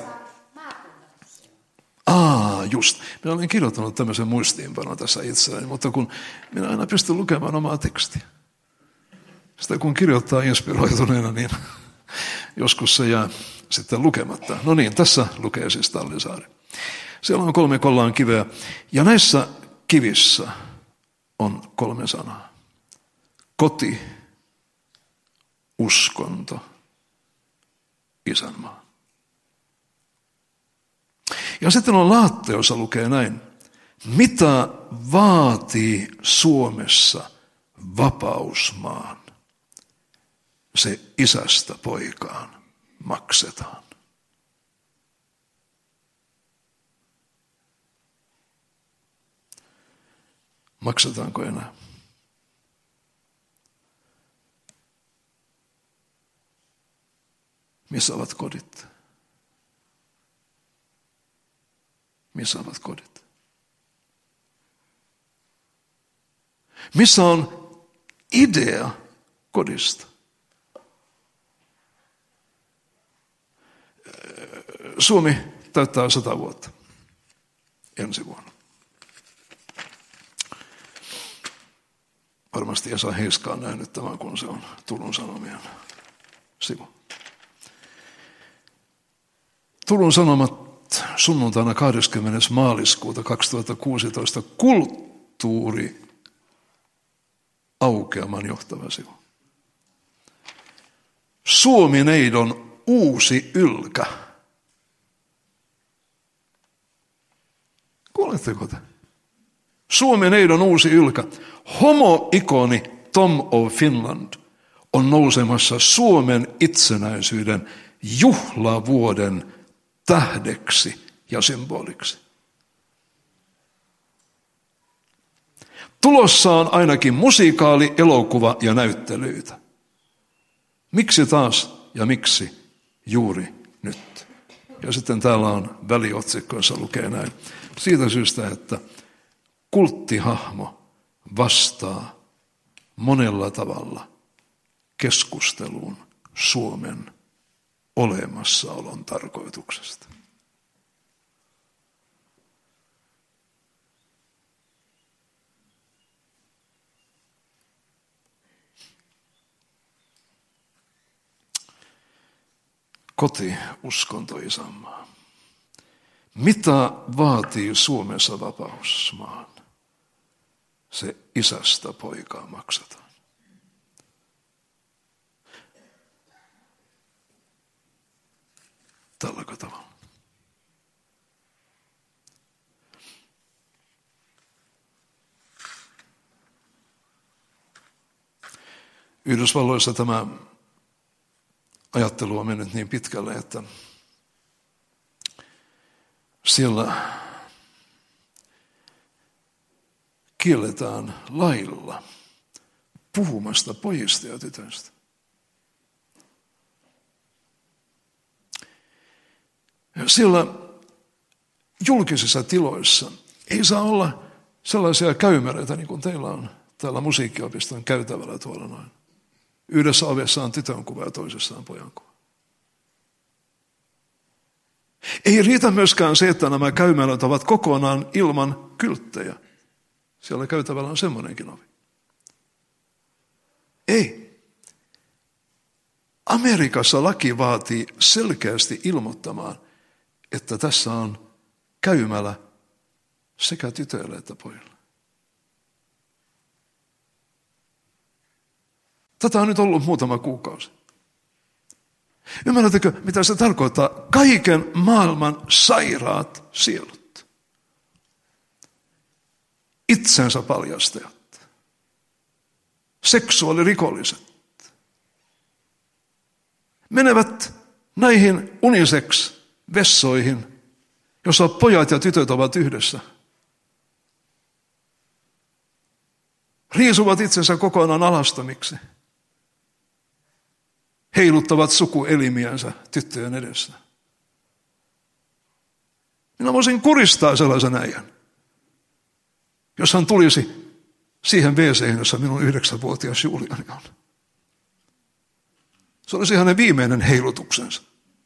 Aa, just. Minä olen kirjoittanut tämmöisen muistiinpanon tässä itselläni, mutta kun minä aina pystyn lukemaan omaa tekstiä. Sitä kun kirjoittaa inspiroituneena, niin joskus se jää sitten lukematta. No niin, tässä lukee siis Tallisaari. Siellä on kolme Kollaan kiveä, ja näissä kivissä on kolme sanaa. Koti, uskonto, isänmaa. Ja sitten on laatte, jossa lukee näin. Mitä vaatii Suomessa vapausmaan? Se isästä poikaan maksetaan. Maksetaanko enää? Missä ovat kodit? Missä ovat kodit? Missä on idea kodista? Suomi täyttää sata vuotta ensi vuonna. Varmasti Esa Heiska on nähnyt tämän, kun se on Turun Sanomien sivu. Turun Sanomat sunnuntaina kahdeskymmenes maaliskuuta kaksituhattakuusitoista kulttuuri aukeaman johtava sivu. Suomi-neidon uusi ylkä. Kuuletteko te? Suomi-neidon uusi ylkä. Homo-ikoni Tom of Finland on nousemassa Suomen itsenäisyyden juhlavuoden tähdeksi ja symboliksi. Tulossa on ainakin musikaali, elokuva ja näyttelyitä. Miksi taas ja miksi juuri nyt? Ja sitten täällä on väliotsikko, jossa lukee näin. Siitä syystä, että kulttihahmo vastaa monella tavalla keskusteluun Suomen olemassaolon tarkoituksesta. Koti, uskonto, isänmaa. Mitä vaatii Suomessa vapausmaan? Se isästä poikaa maksetaan. Tälläkö tavalla? Yhdysvalloissa tämä ajattelu on mennyt niin pitkälle, että siellä kielletään lailla puhumasta pojista ja tytöistä. Siellä julkisissa tiloissa ei saa olla sellaisia käymäreitä, niin kuin teillä on täällä musiikkiopiston käytävällä tuolla noin. Yhdessä ovessa on tytön kuva ja toisessa on pojan kuva. Ei riitä myöskään se, että nämä käymälät ovat kokonaan ilman kylttejä. Siellä käytävällä on semmoinenkin ovi. Ei. Amerikassa laki vaatii selkeästi ilmoittamaan, että tässä on käymälä sekä tytöille että pojille. Tätä on nyt ollut muutama kuukausi. Ymmärrättekö, mitä se tarkoittaa? Kaiken maailman sairaat sielut. Itsensä paljastajat. Seksuaalirikolliset. Menevät näihin unisex-vessoihin, jossa pojat ja tytöt ovat yhdessä. Riisuvat itsensä kokonaan alastomiksi. Heiluttavat sukuelimiänsä tyttöjen edessä. Minä voisin kuristaa sellaisen äijän, jos hän tulisi siihen wc:hen, jossa minun yhdeksänvuotias Juliani on. Se olisi hänen viimeinen heilutuksensa.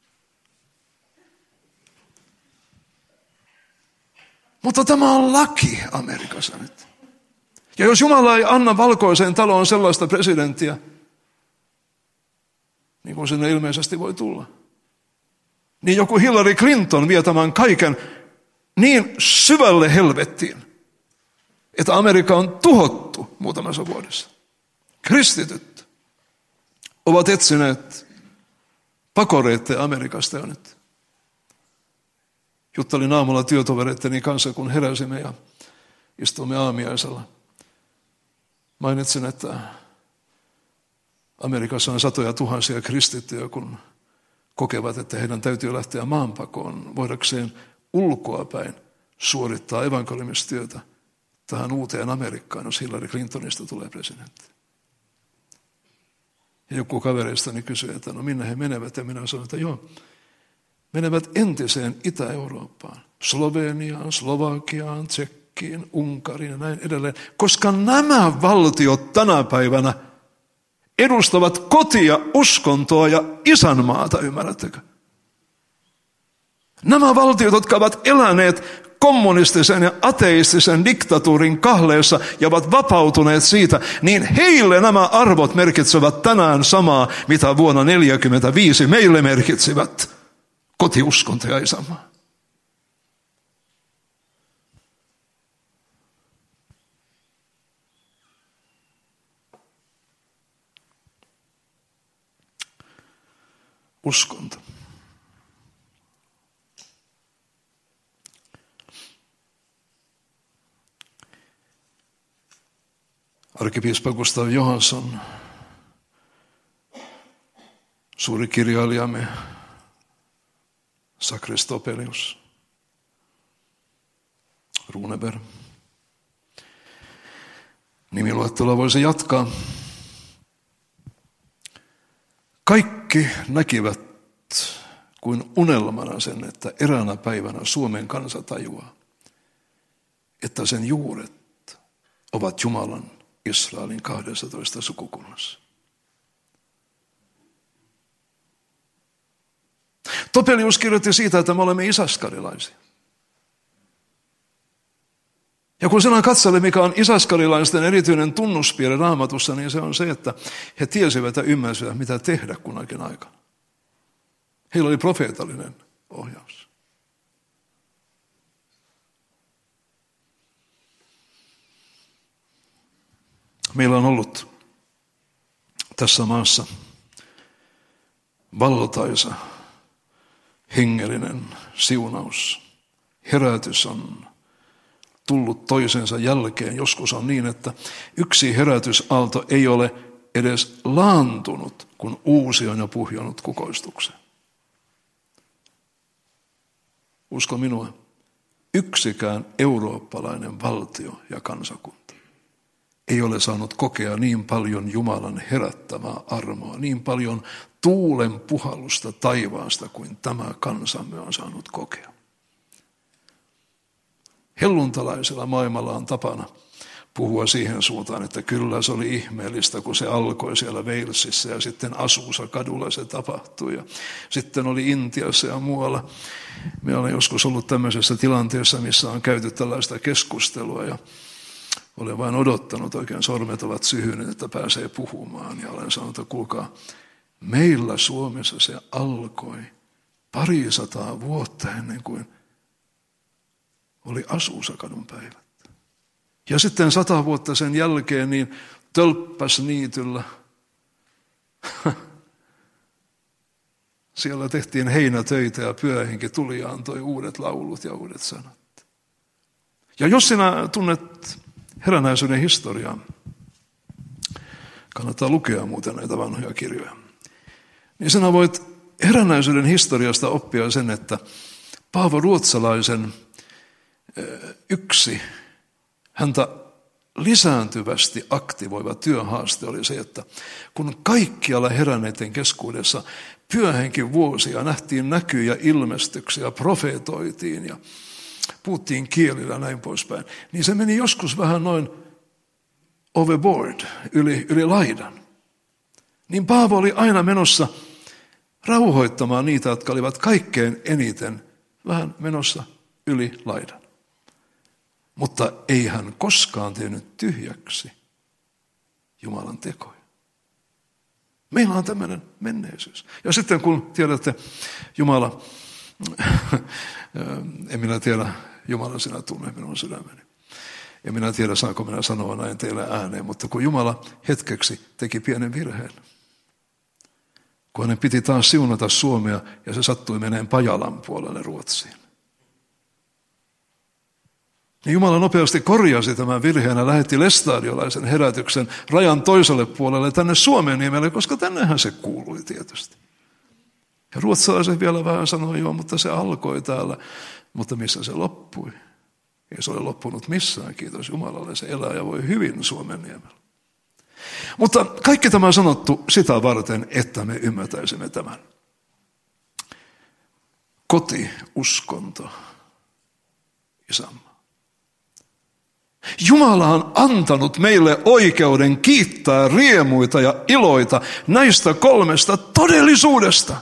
Mutta tämä on laki Amerikassa nyt. Ja jos Jumala ei anna valkoiseen taloon sellaista presidenttiä, niin kuin sinne ilmeisesti voi tulla, niin joku Hillary Clinton vie tämän kaiken niin syvälle helvettiin, että Amerikka on tuhottu muutamassa vuodessa. Kristityt ovat etsineet pakoreitteja Amerikasta jo nyt. Juttelin aamulla työtovereitteni kanssa, kun heräsimme ja istuimme aamiaisella. Mainitsin, että Amerikassa on satoja tuhansia kristittyjä, kun kokevat, että heidän täytyy lähteä maanpakoon voidakseen ulkoapäin suorittaa evankeliumistyötä tähän uuteen Amerikkaan, jos Hillary Clintonista tulee presidentti. Ja joku kavereistani kysyi, että no minne he menevät, ja minä sanoin, että joo, menevät entiseen Itä-Eurooppaan, Sloveniaan, Slovakiaan, Tsekkiin, Unkariin ja näin edelleen, koska nämä valtiot tänä päivänä edustavat kotia, uskontoa ja isänmaata, ymmärrättekö? Nämä valtiot, jotka ovat eläneet kommunistisen ja ateistisen diktatuurin kahleessa ja ovat vapautuneet siitä, niin heille nämä arvot merkitsevät tänään samaa, mitä vuonna neljäkymmentäviisi meille merkitsivät kotiuskonto ja isänmaa. Uskonto. Arkkipiispa Gustav Johansson, suuri kirjailijamme, Sakristopelius, Runeberg. Nimiluettelua voisi jatkaa. Kaikki näkivät kuin unelmana sen, että eräänä päivänä Suomen kansa tajuaa, että sen juuret ovat Jumalan Israelin kahdessatoista sukukunnassa. Topelius kirjoitti siitä, että me olemme isaskarilaisia. Ja kun sinä katselee, mikä on isaskarilaisten erityinen tunnuspiirre Raamatussa, niin se on se, että he tiesivät ja ymmärsivät, mitä tehdä kunakin aikana. Heillä oli profeetallinen ohjaus. Meillä on ollut tässä maassa valtaisa hengellinen siunaus. Herätys on tullut toisensa jälkeen. Joskus on niin, että yksi herätysaalto ei ole edes laantunut, kun uusi on jo puhjonnut kukoistukseen. Usko minua, yksikään eurooppalainen valtio ja kansakunta ei ole saanut kokea niin paljon Jumalan herättävää armoa, niin paljon tuulen puhallusta taivaasta kuin tämä kansamme on saanut kokea. Helluntalaisella maailmalla on tapana puhua siihen suuntaan, että kyllä se oli ihmeellistä, kun se alkoi siellä Walesissa ja sitten Asuusa kadulla se tapahtui ja sitten oli Intiassa ja muualla. Me olen joskus ollut tämmöisessä tilanteessa, missä on käyty tällaista keskustelua ja olen vain odottanut, oikein sormet ovat syhyneet, että pääsee puhumaan ja olen sanonut, että kuulkaa, meillä Suomessa se alkoi parisataa vuotta ennen kuin oli Asuusakadun päivät. Ja sitten sata vuotta sen jälkeen niin Tölppäsniityllä siellä tehtiin heinätöitä ja Pyhähenki tuli ja antoi uudet laulut ja uudet sanat. Ja jos sinä tunnet herännäisyyden historiaa, kannattaa lukea muuten näitä vanhoja kirjoja, niin sinä voit herännäisyyden historiasta oppia sen, että Paavo Ruotsalaisen yksi häntä lisääntyvästi aktivoiva työhaaste oli se, että kun kaikkialla heränneiden keskuudessa Pyhähenki vuosia nähtiin näkyjä, ilmestyksiä, profeetoitiin ja puhuttiin kielillä ja näin poispäin, niin se meni joskus vähän noin overboard, yli, yli laidan. Niin Paavo oli aina menossa rauhoittamaan niitä, jotka olivat kaikkein eniten vähän menossa yli laidan. Mutta ei hän koskaan tehnyt tyhjäksi Jumalan tekoja. Meillä on tämmöinen menneisyys. Ja sitten kun tiedätte, Jumala, en minä tiedä, Jumala sinä tunne minun sydämeni. En minä tiedä, saanko minä sanoa näin teille ääneen, mutta kun Jumala hetkeksi teki pienen virheen, kun hänen piti taas siunata Suomea ja se sattui meneen Pajalan puolelle Ruotsiin. Niin Jumala nopeasti korjasi tämän virheen ja lähetti lestadiolaisen herätyksen rajan toiselle puolelle tänne Suomenniemelle, koska tännehän se kuului tietysti. Ja ruotsalaiset vielä vähän sanoi, joo, mutta se alkoi täällä, mutta missä se loppui? Ei se ole loppunut missään, kiitos Jumalalle, se elää ja voi hyvin Suomenniemellä. Mutta kaikki tämä sanottu sitä varten, että me ymmärtäisimme tämän. Koti, uskonto, isänmaa. Jumala on antanut meille oikeuden kiittää riemuita ja iloita näistä kolmesta todellisuudesta.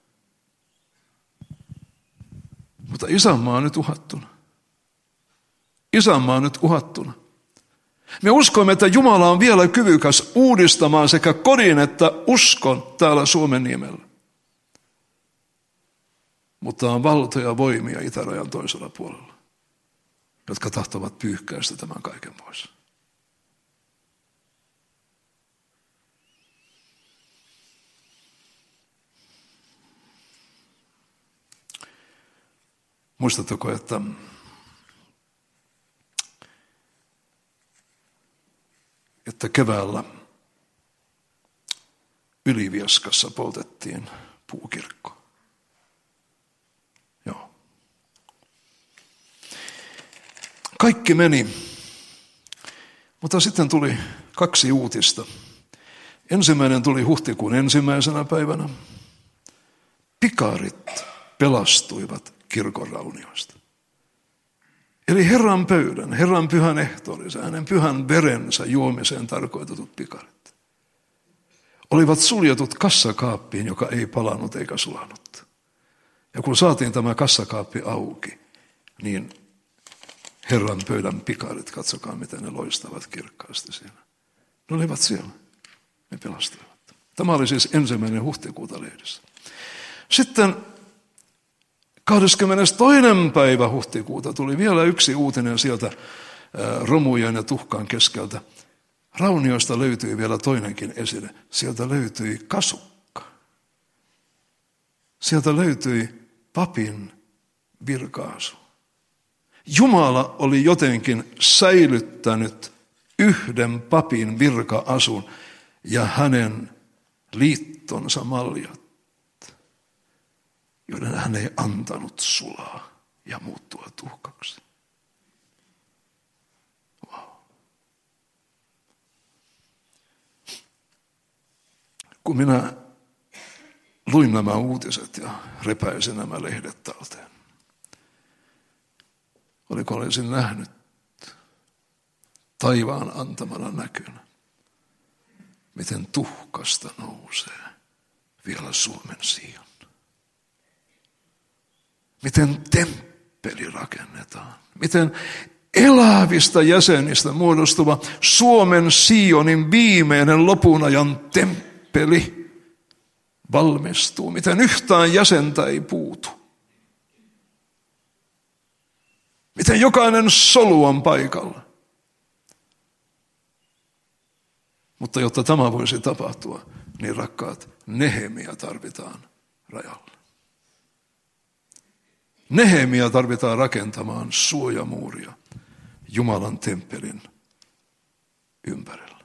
Mutta isänmaa on nyt uhattuna. Isänmaa on nyt uhattuna. Me uskoimme, että Jumala on vielä kyvykäs uudistamaan sekä kodin että uskon täällä Suomenniemellä. Mutta on valtoja voimia itärajan toisella puolella, jotka tahtovat pyyhkäistä tämän kaiken pois. Muistatteko, että että keväällä Ylivieskassa poltettiin puukirkko. Joo. Kaikki meni, mutta sitten tuli kaksi uutista. Ensimmäinen tuli huhtikuun ensimmäisenä päivänä. Pikarit pelastuivat kirkon raunioista. Eli Herran pöydän, Herran pyhän ehtoollisen, hänen pyhän verensä juomiseen tarkoitetut pikarit olivat suljetut kassakaappiin, joka ei palannut eikä sulanut. Ja kun saatiin tämä kassakaappi auki, niin Herran pöydän pikarit, katsokaa miten ne loistavat kirkkaasti siinä. Ne olivat siellä, ne pelastuivat. Tämä oli siis ensimmäinen huhtikuuta lehdessä. Sitten kahdeskymmenestoinen päivä huhtikuuta tuli vielä yksi uutinen sieltä romujen ja tuhkan keskeltä. Raunioista löytyi vielä toinenkin esine. Sieltä löytyi kasukka. Sieltä löytyi papin virka-asu. Jumala oli jotenkin säilyttänyt yhden papin virka-asun ja hänen liittonsa maljat, joiden hän ei antanut sulaa ja muuttua tuhkaksi. Wow. Kun minä luin nämä uutiset ja repäisin nämä lehdet talteen, oliko olisin nähnyt taivaan antamana näkynä, miten tuhkasta nousee vielä Suomen Sion. Miten temppeli rakennetaan. Miten elävistä jäsenistä muodostuva Suomen Sionin viimeinen lopunajan temppeli valmistuu. Miten yhtään jäsentä ei puutu. Miten jokainen solu on paikalla. Mutta jotta tämä voisi tapahtua, niin rakkaat, Nehemia tarvitaan rajalla. Nehemia tarvitaan rakentamaan suojamuuria Jumalan temppelin ympärillä.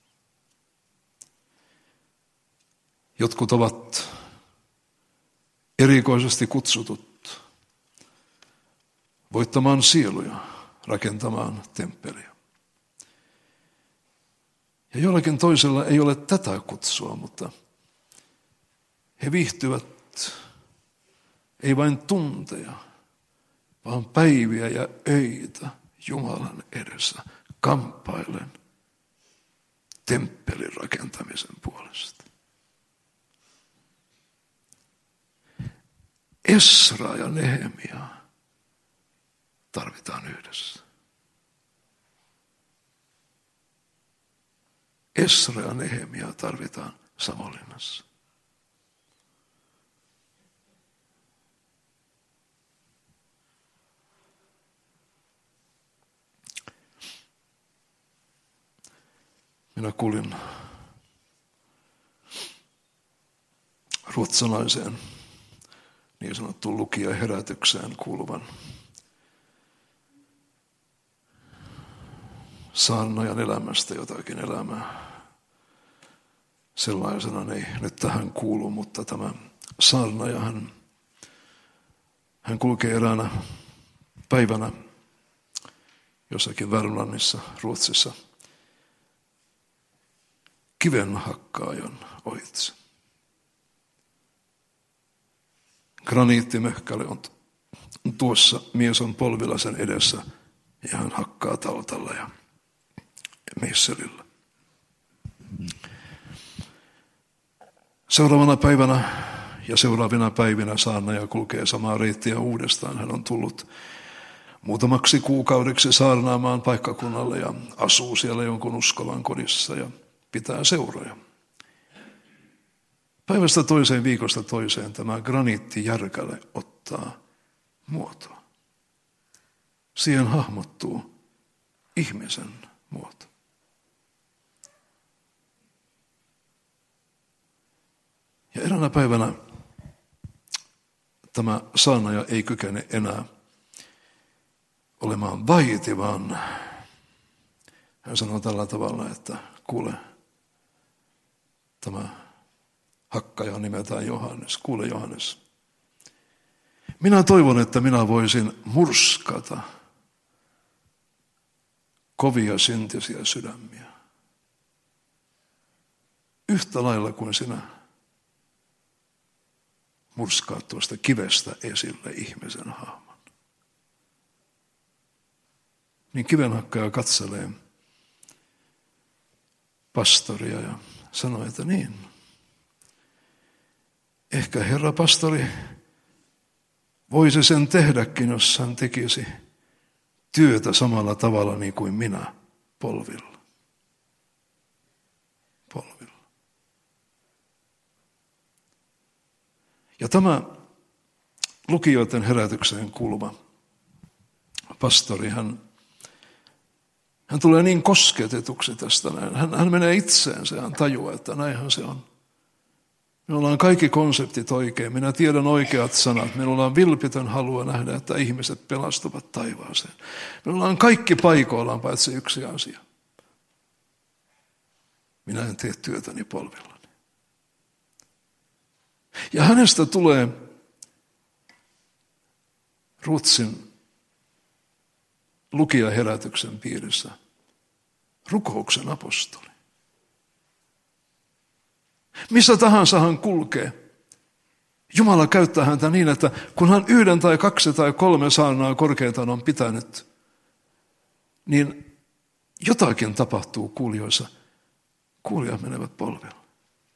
Jotkut ovat erikoisesti kutsutut voittamaan sieluja, rakentamaan temppeliä. Ja jollakin toisella ei ole tätä kutsua, mutta he viihtyvät ei vain tunteja, vaan päiviä ja öitä Jumalan edessä kamppailen temppelin rakentamisen puolesta. Esra ja Nehemia tarvitaan yhdessä. Esra ja Nehemia tarvitaan Savonlinnassa. Minä kuulin ruotsalaiseen niin sanottuun lukijaherätykseen kuuluvan saarnaajan elämästä jotakin elämää. Sellaisena ei nyt tähän kuulu, mutta tämä saarnaaja, hän, hän kulkee eräänä päivänä jossakin Värmlannissa, Ruotsissa, kivenhakkaajan ohitse. Graniittimöhkäle on tuossa, mies on polvilla sen edessä ja hän hakkaa taltalla ja meisselillä. Seuraavana päivänä ja seuraavina päivinä saarnaaja kulkee samaa reittiä uudestaan. Hän on tullut muutamaksi kuukaudeksi saarnaamaan paikkakunnalle ja asuu siellä jonkun uskovan kodissa ja pitää seuroja. Päivästä toiseen, viikosta toiseen tämä graniittijärkäle ottaa muotoa. Siihen hahmottuu ihmisen muoto. Ja eräänä päivänä tämä saarnaaja ei kykene enää olemaan vaiti, vaan hän sanoo tällä tavalla, että kuule, tämä hakkaja nimeltään Johannes. Kuule Johannes, minä toivon, että minä voisin murskata kovia syntisiä sydämiä. Yhtä lailla kuin sinä murskaat tuosta kivestä esille ihmisen hahmon. Niin kivenhakkaja katselee pastoria ja sanoo, että niin. Ehkä herra pastori voisi sen tehdäkin, jos hän tekisi työtä samalla tavalla niin kuin minä polvilla. Polvilla. Ja tämä lukijoiden herätykseen kuuluva pastori, hän, hän tulee niin kosketetuksi tästä. Hän, hän menee itseensä ja hän tajuaa, että näinhän se on. Minulla on kaikki konseptit oikein. Minä tiedän oikeat sanat. Minulla on vilpitön halua nähdä, että ihmiset pelastuvat taivaaseen. Minulla on kaikki paikoillaan paitsi yksi asia. Minä en tee työtäni polvillani. Ja hänestä tulee Ruotsin lukijaherätyksen piirissä rukouksen apostoli. Missä tahansa hän kulkee, Jumala käyttää häntä niin, että kun hän yhden tai kaksi tai kolme saarnaa korkeintaan on pitänyt, niin jotakin tapahtuu kuulijoissa. Kuulijat menevät polville.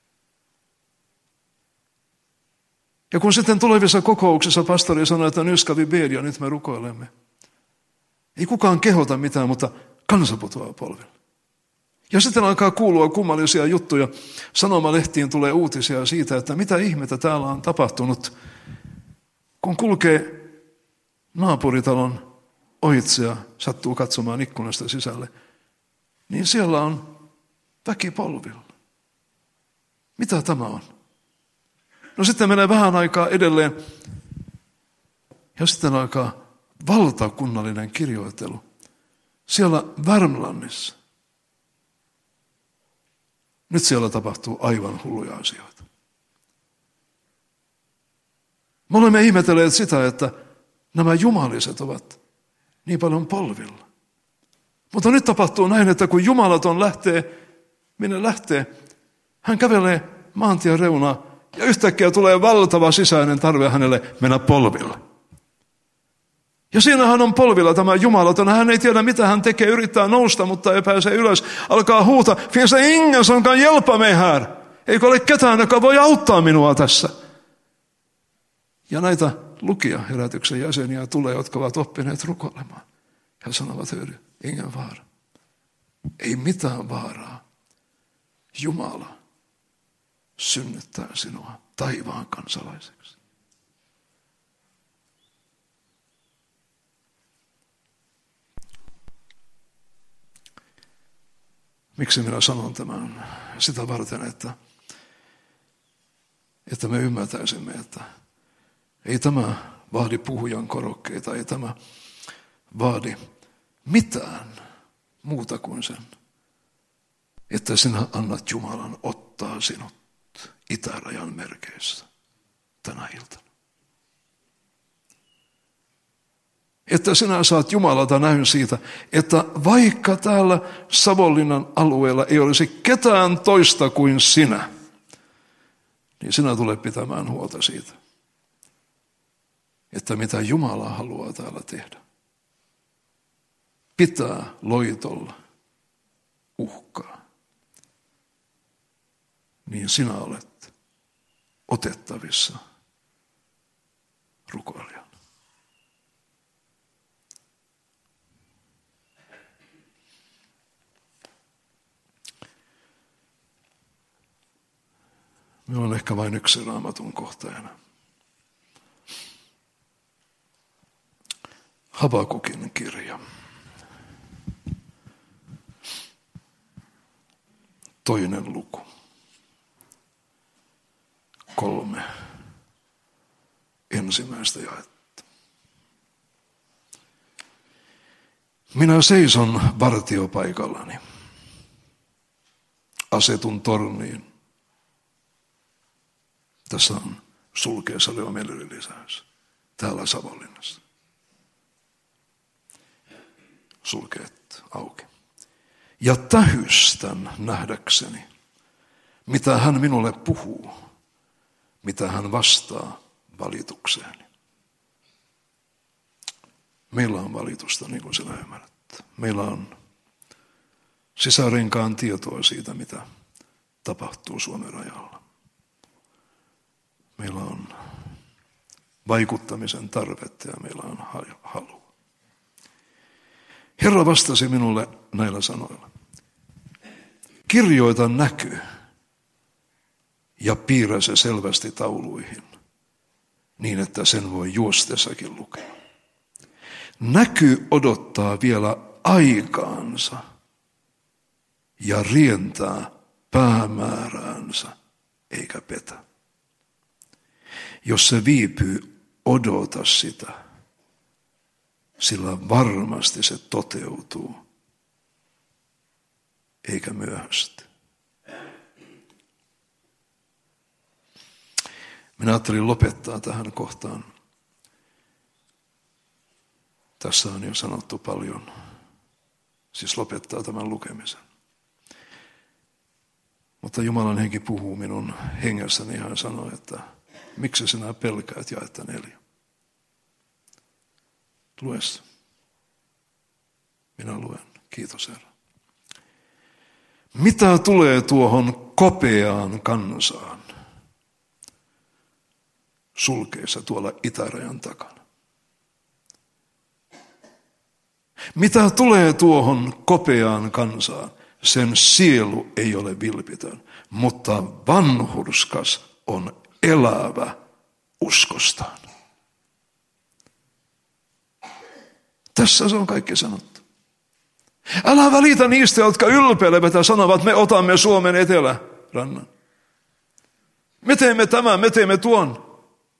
Ja kun sitten tulevissa kokouksissa pastori sanoo, että nyt ska vi bedja, nyt me rukoilemme. Ei kukaan kehota mitään, mutta kansa putoaa polville. Ja sitten alkaa kuulua kummallisia juttuja. Sanomalehtiin tulee uutisia siitä, että mitä ihmettä täällä on tapahtunut. Kun kulkee naapuritalon ohitse ja sattuu katsomaan ikkunasta sisälle, niin siellä on väki polvilla. Mitä tämä on? No sitten menee vähän aikaa edelleen ja sitten alkaa valtakunnallinen kirjoittelu. Siellä Värmlannissa. Nyt siellä tapahtuu aivan hulluja asioita. Me olemme ihmetelleet sitä, että nämä jumaliset ovat niin paljon polvilla. Mutta nyt tapahtuu näin, että kun jumalaton lähtee, minne lähtee, hän kävelee maantien reunaa ja yhtäkkiä tulee valtava sisäinen tarve hänelle mennä polville. Ja siinä hän on polvilla tämä jumalaton. Hän ei tiedä mitä hän tekee, yrittää nousta, mutta ei pääse ylös. Alkaa huuta, finns det ingen som kan hjälpa mig här? Eikö ole ketään, joka voi auttaa minua tässä? Ja näitä lukijaherätyksen jäseniä tulee, jotka ovat oppineet rukoilemaan. He sanovat, höyry, ingen vaara. Ei mitään vaaraa. Jumala synnyttää sinua taivaan kansalaiseksi. Miksi minä sanon tämän? Sitä varten, että, että me ymmärtäisimme, että ei tämä vaadi puhujan korokkeita, ei tämä vaadi mitään muuta kuin sen, että sinä annat Jumalan ottaa sinut itärajan merkeissä tänä iltana. että sinä saat Jumalalta näyn siitä, että vaikka täällä Savonlinnan alueella ei olisi ketään toista kuin sinä, niin sinä tulet pitämään huolta siitä, että mitä Jumala haluaa täällä tehdä. Pitää loitolla uhkaa. Niin sinä olet otettavissa rukoilijana. Minulla on ehkä vain yksi Raamatun kohtajana. Habakukin kirja. Toinen luku. Kolme. Ensimmäistä jaetta. Minä seison vartiopaikallani. Asetun torniin. Tässä on sulkeessa Leomellin lisäys. Täällä Savonlinnassa. Sulkeet auki. Ja tähystän nähdäkseni, mitä hän minulle puhuu, mitä hän vastaa valitukseeni. Meillä on valitusta, niin kuin sinä ymmärrät. Meillä on sisärenkaan tietoa siitä, mitä tapahtuu Suomen rajalla. Meillä on vaikuttamisen tarvetta ja meillä on halu. Herra vastasi minulle näillä sanoilla. Kirjoita näky ja piirrä se selvästi tauluihin, niin että sen voi juostessakin lukea. Näky odottaa vielä aikaansa ja rientää päämääräänsä eikä petä. Jos se viipyy, odota sitä, sillä varmasti se toteutuu, eikä myöhästy. Minä ajattelin lopettaa tähän kohtaan. Tässä on jo sanottu paljon. Siis lopettaa tämän lukemisen. Mutta Jumalan henki puhuu minun hengessäni, hän sanoi, että miksi sinä pelkäät jaetta neljä? Lue se. Minä luen. Kiitos Herra. Mitä tulee tuohon kopeaan kansaan? Sulkeissa tuolla itärajan takana. Mitä tulee tuohon kopeaan kansaan? Sen sielu ei ole vilpitön, mutta vanhurskas on elävä uskostaan. Tässä se on kaikki sanottu. Älä välitä niistä, jotka ylpeilevät ja sanovat, me otamme Suomen etelärannan. Me teemme tämän, me teemme tuon.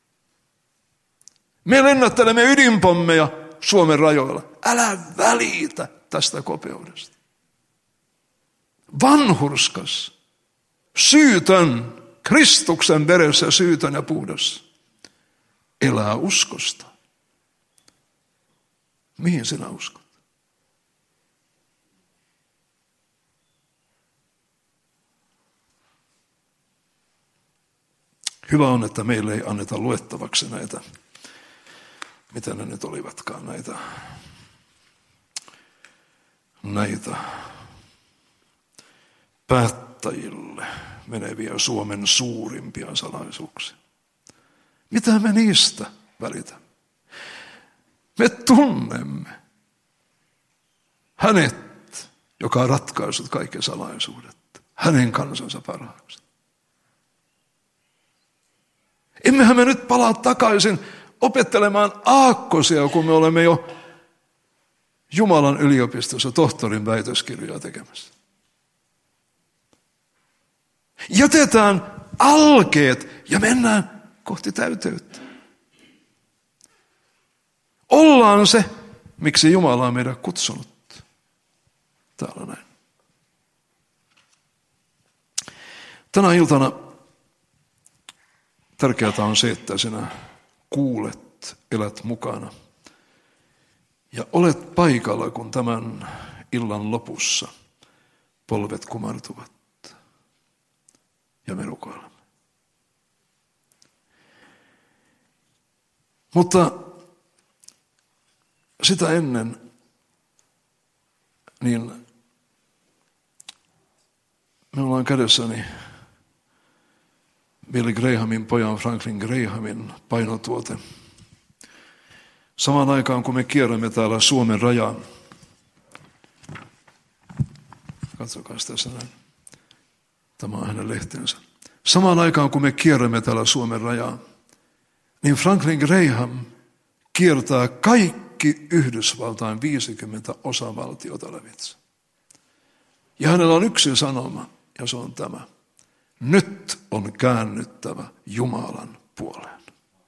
Me lennättelemme ydinpommeja Suomen rajoilla. Älä välitä tästä kopeudesta. Vanhurskas, syytön, Kristuksen veressä syytön ja puhdas, elää uskosta. Mihin sinä uskot? Hyvä on, että meille ei anneta luettavaksi näitä, mitä ne nyt olivatkaan, näitä, näitä päättäjille meneviä Suomen suurimpia salaisuuksia. Mitä me niistä välitämme? Me tunnemme hänet, joka on ratkaisut kaikki salaisuudet, hänen kansansa parhaaksi. Emmehän me nyt palaa takaisin opettelemaan aakkosia, kun me olemme jo Jumalan yliopistossa tohtorin väitöskirjaa tekemässä. Jätetään alkeet ja mennään kohti täyteyttä. Ollaan se, miksi Jumala on meidät kutsunut täällä näin. Tänä iltana tärkeää on se, että sinä kuulet, elät mukana Ja olet paikalla, kun tämän illan lopussa polvet kumartuvat ja me rukoilemme. Mutta sitä ennen, niin minulla on kädessäni Billy Grahamin pojan Franklin Grahamin painotuote. Samaan aikaan, kun me kierrämme täällä Suomen rajaa, katsokaa tässä näin, tämä on hänen lehtensä. Samaan aikaan, kun me kierrämme täällä Suomen rajaa, niin Franklin Graham kiertää kaikki Yhdysvaltain viisikymmentä osavaltiota lävitse. Ja hänellä on yksi sanoma, ja se on tämä. Nyt on käännyttävä Jumalan puoleen.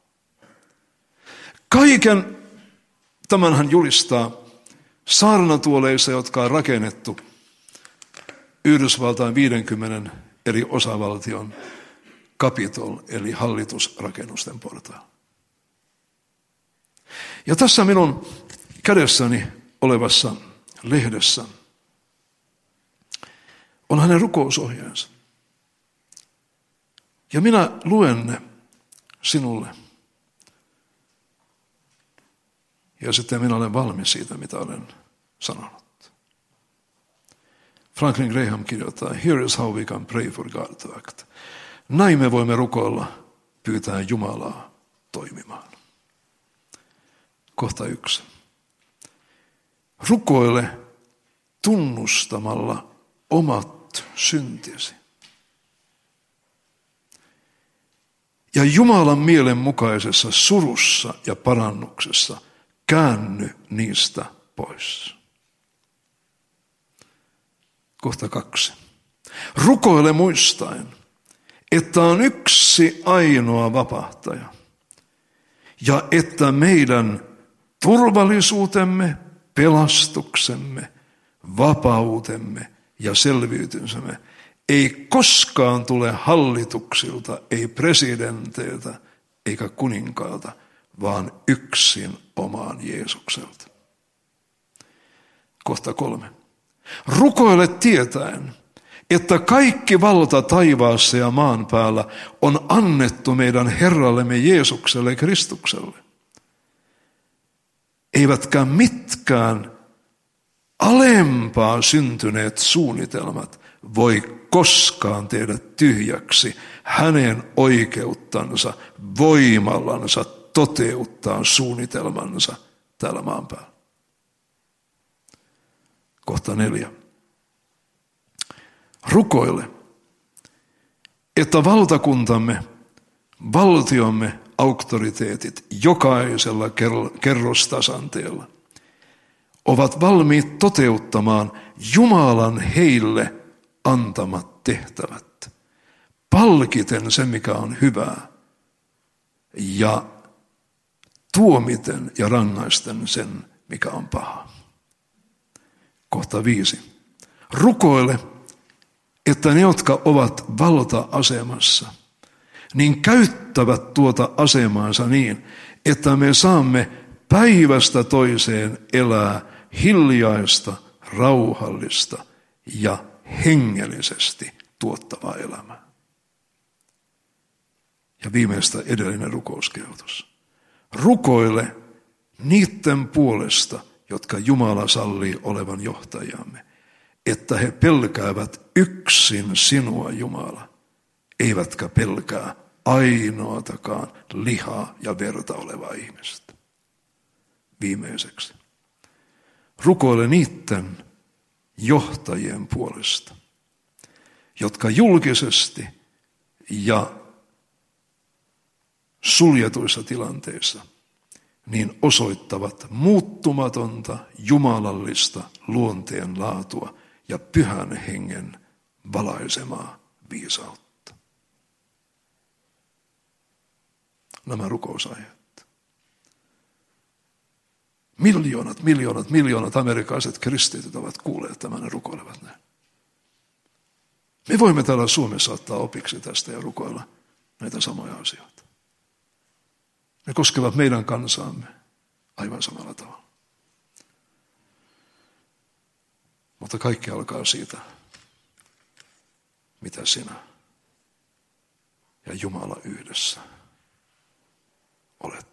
Kaiken tämän hän julistaa saarnatuoleissa, jotka on rakennettu Yhdysvaltain viidenkymmenen eri osavaltion Capitol, eli hallitusrakennusten portailla. Ja tässä minun kädessäni olevassa lehdessä on hänen rukousohjeensa. Ja minä luen ne sinulle. Ja sitten minä olen valmis siitä, mitä olen sanonut. Franklin Graham kirjoittaa, here is how we can pray for God to act. Näin me voimme rukoilla, pyytää Jumalaa toimimaan. Kohta yksi. Rukoile tunnustamalla omat syntisi. Ja Jumalan mielen mukaisessa surussa ja parannuksessa käänny niistä pois. Kohta kaksi. Rukoile muistaen, että on yksi ainoa vapahtaja ja että meidän turvallisuutemme, pelastuksemme, vapautemme ja selviytymisemme ei koskaan tule hallituksilta, ei presidenteiltä eikä kuninkaalta, vaan yksin omaan Jeesukselta. Kohta kolme. Rukoile tietäen, että kaikki valta taivaassa ja maan päällä on annettu meidän Herrallemme Jeesukselle Kristukselle. Eivätkä mitkään alempaa syntyneet suunnitelmat voi koskaan tehdä tyhjäksi hänen oikeuttansa, voimallansa toteuttaa suunnitelmansa täällä maan päällä. Kohta neljä. Rukoile, että valtakuntamme, valtiomme auktoriteetit jokaisella kerrostasanteella ovat valmiit toteuttamaan Jumalan heille antamat tehtävät, palkiten sen, mikä on hyvää, ja tuomiten ja rangaisten sen, mikä on paha. Kohta viisi. Rukoile, että ne, jotka ovat valta-asemassa, niin käyttävät tuota asemaansa niin, että me saamme päivästä toiseen elää hiljaista, rauhallista ja hengellisesti tuottavaa elämää. Ja viimeistä edellinen rukouskehotus. Rukoile niiden puolesta, jotka Jumala sallii olevan johtajamme, että he pelkäävät yksin sinua, Jumala, eivätkä pelkää ainoatakaan lihaa ja verta olevaa ihmistä. Viimeiseksi. Rukoile niiden johtajien puolesta, jotka julkisesti ja suljetuissa tilanteissa niin osoittavat muuttumatonta jumalallista luonteen laatua ja pyhän hengen valaisemaa viisautta. Nämä rukousaiheet. Miljoonat, miljoonat, miljoonat amerikkalaiset kristityt ovat kuulleet tämän ja rukoilevat näin. Me voimme täällä Suomessa ottaa opiksi tästä ja rukoilla näitä samoja asioita. Ne koskevat meidän kansaamme aivan samalla tavalla. Mutta kaikki alkaa siitä, mitä sinä ja Jumala yhdessä olet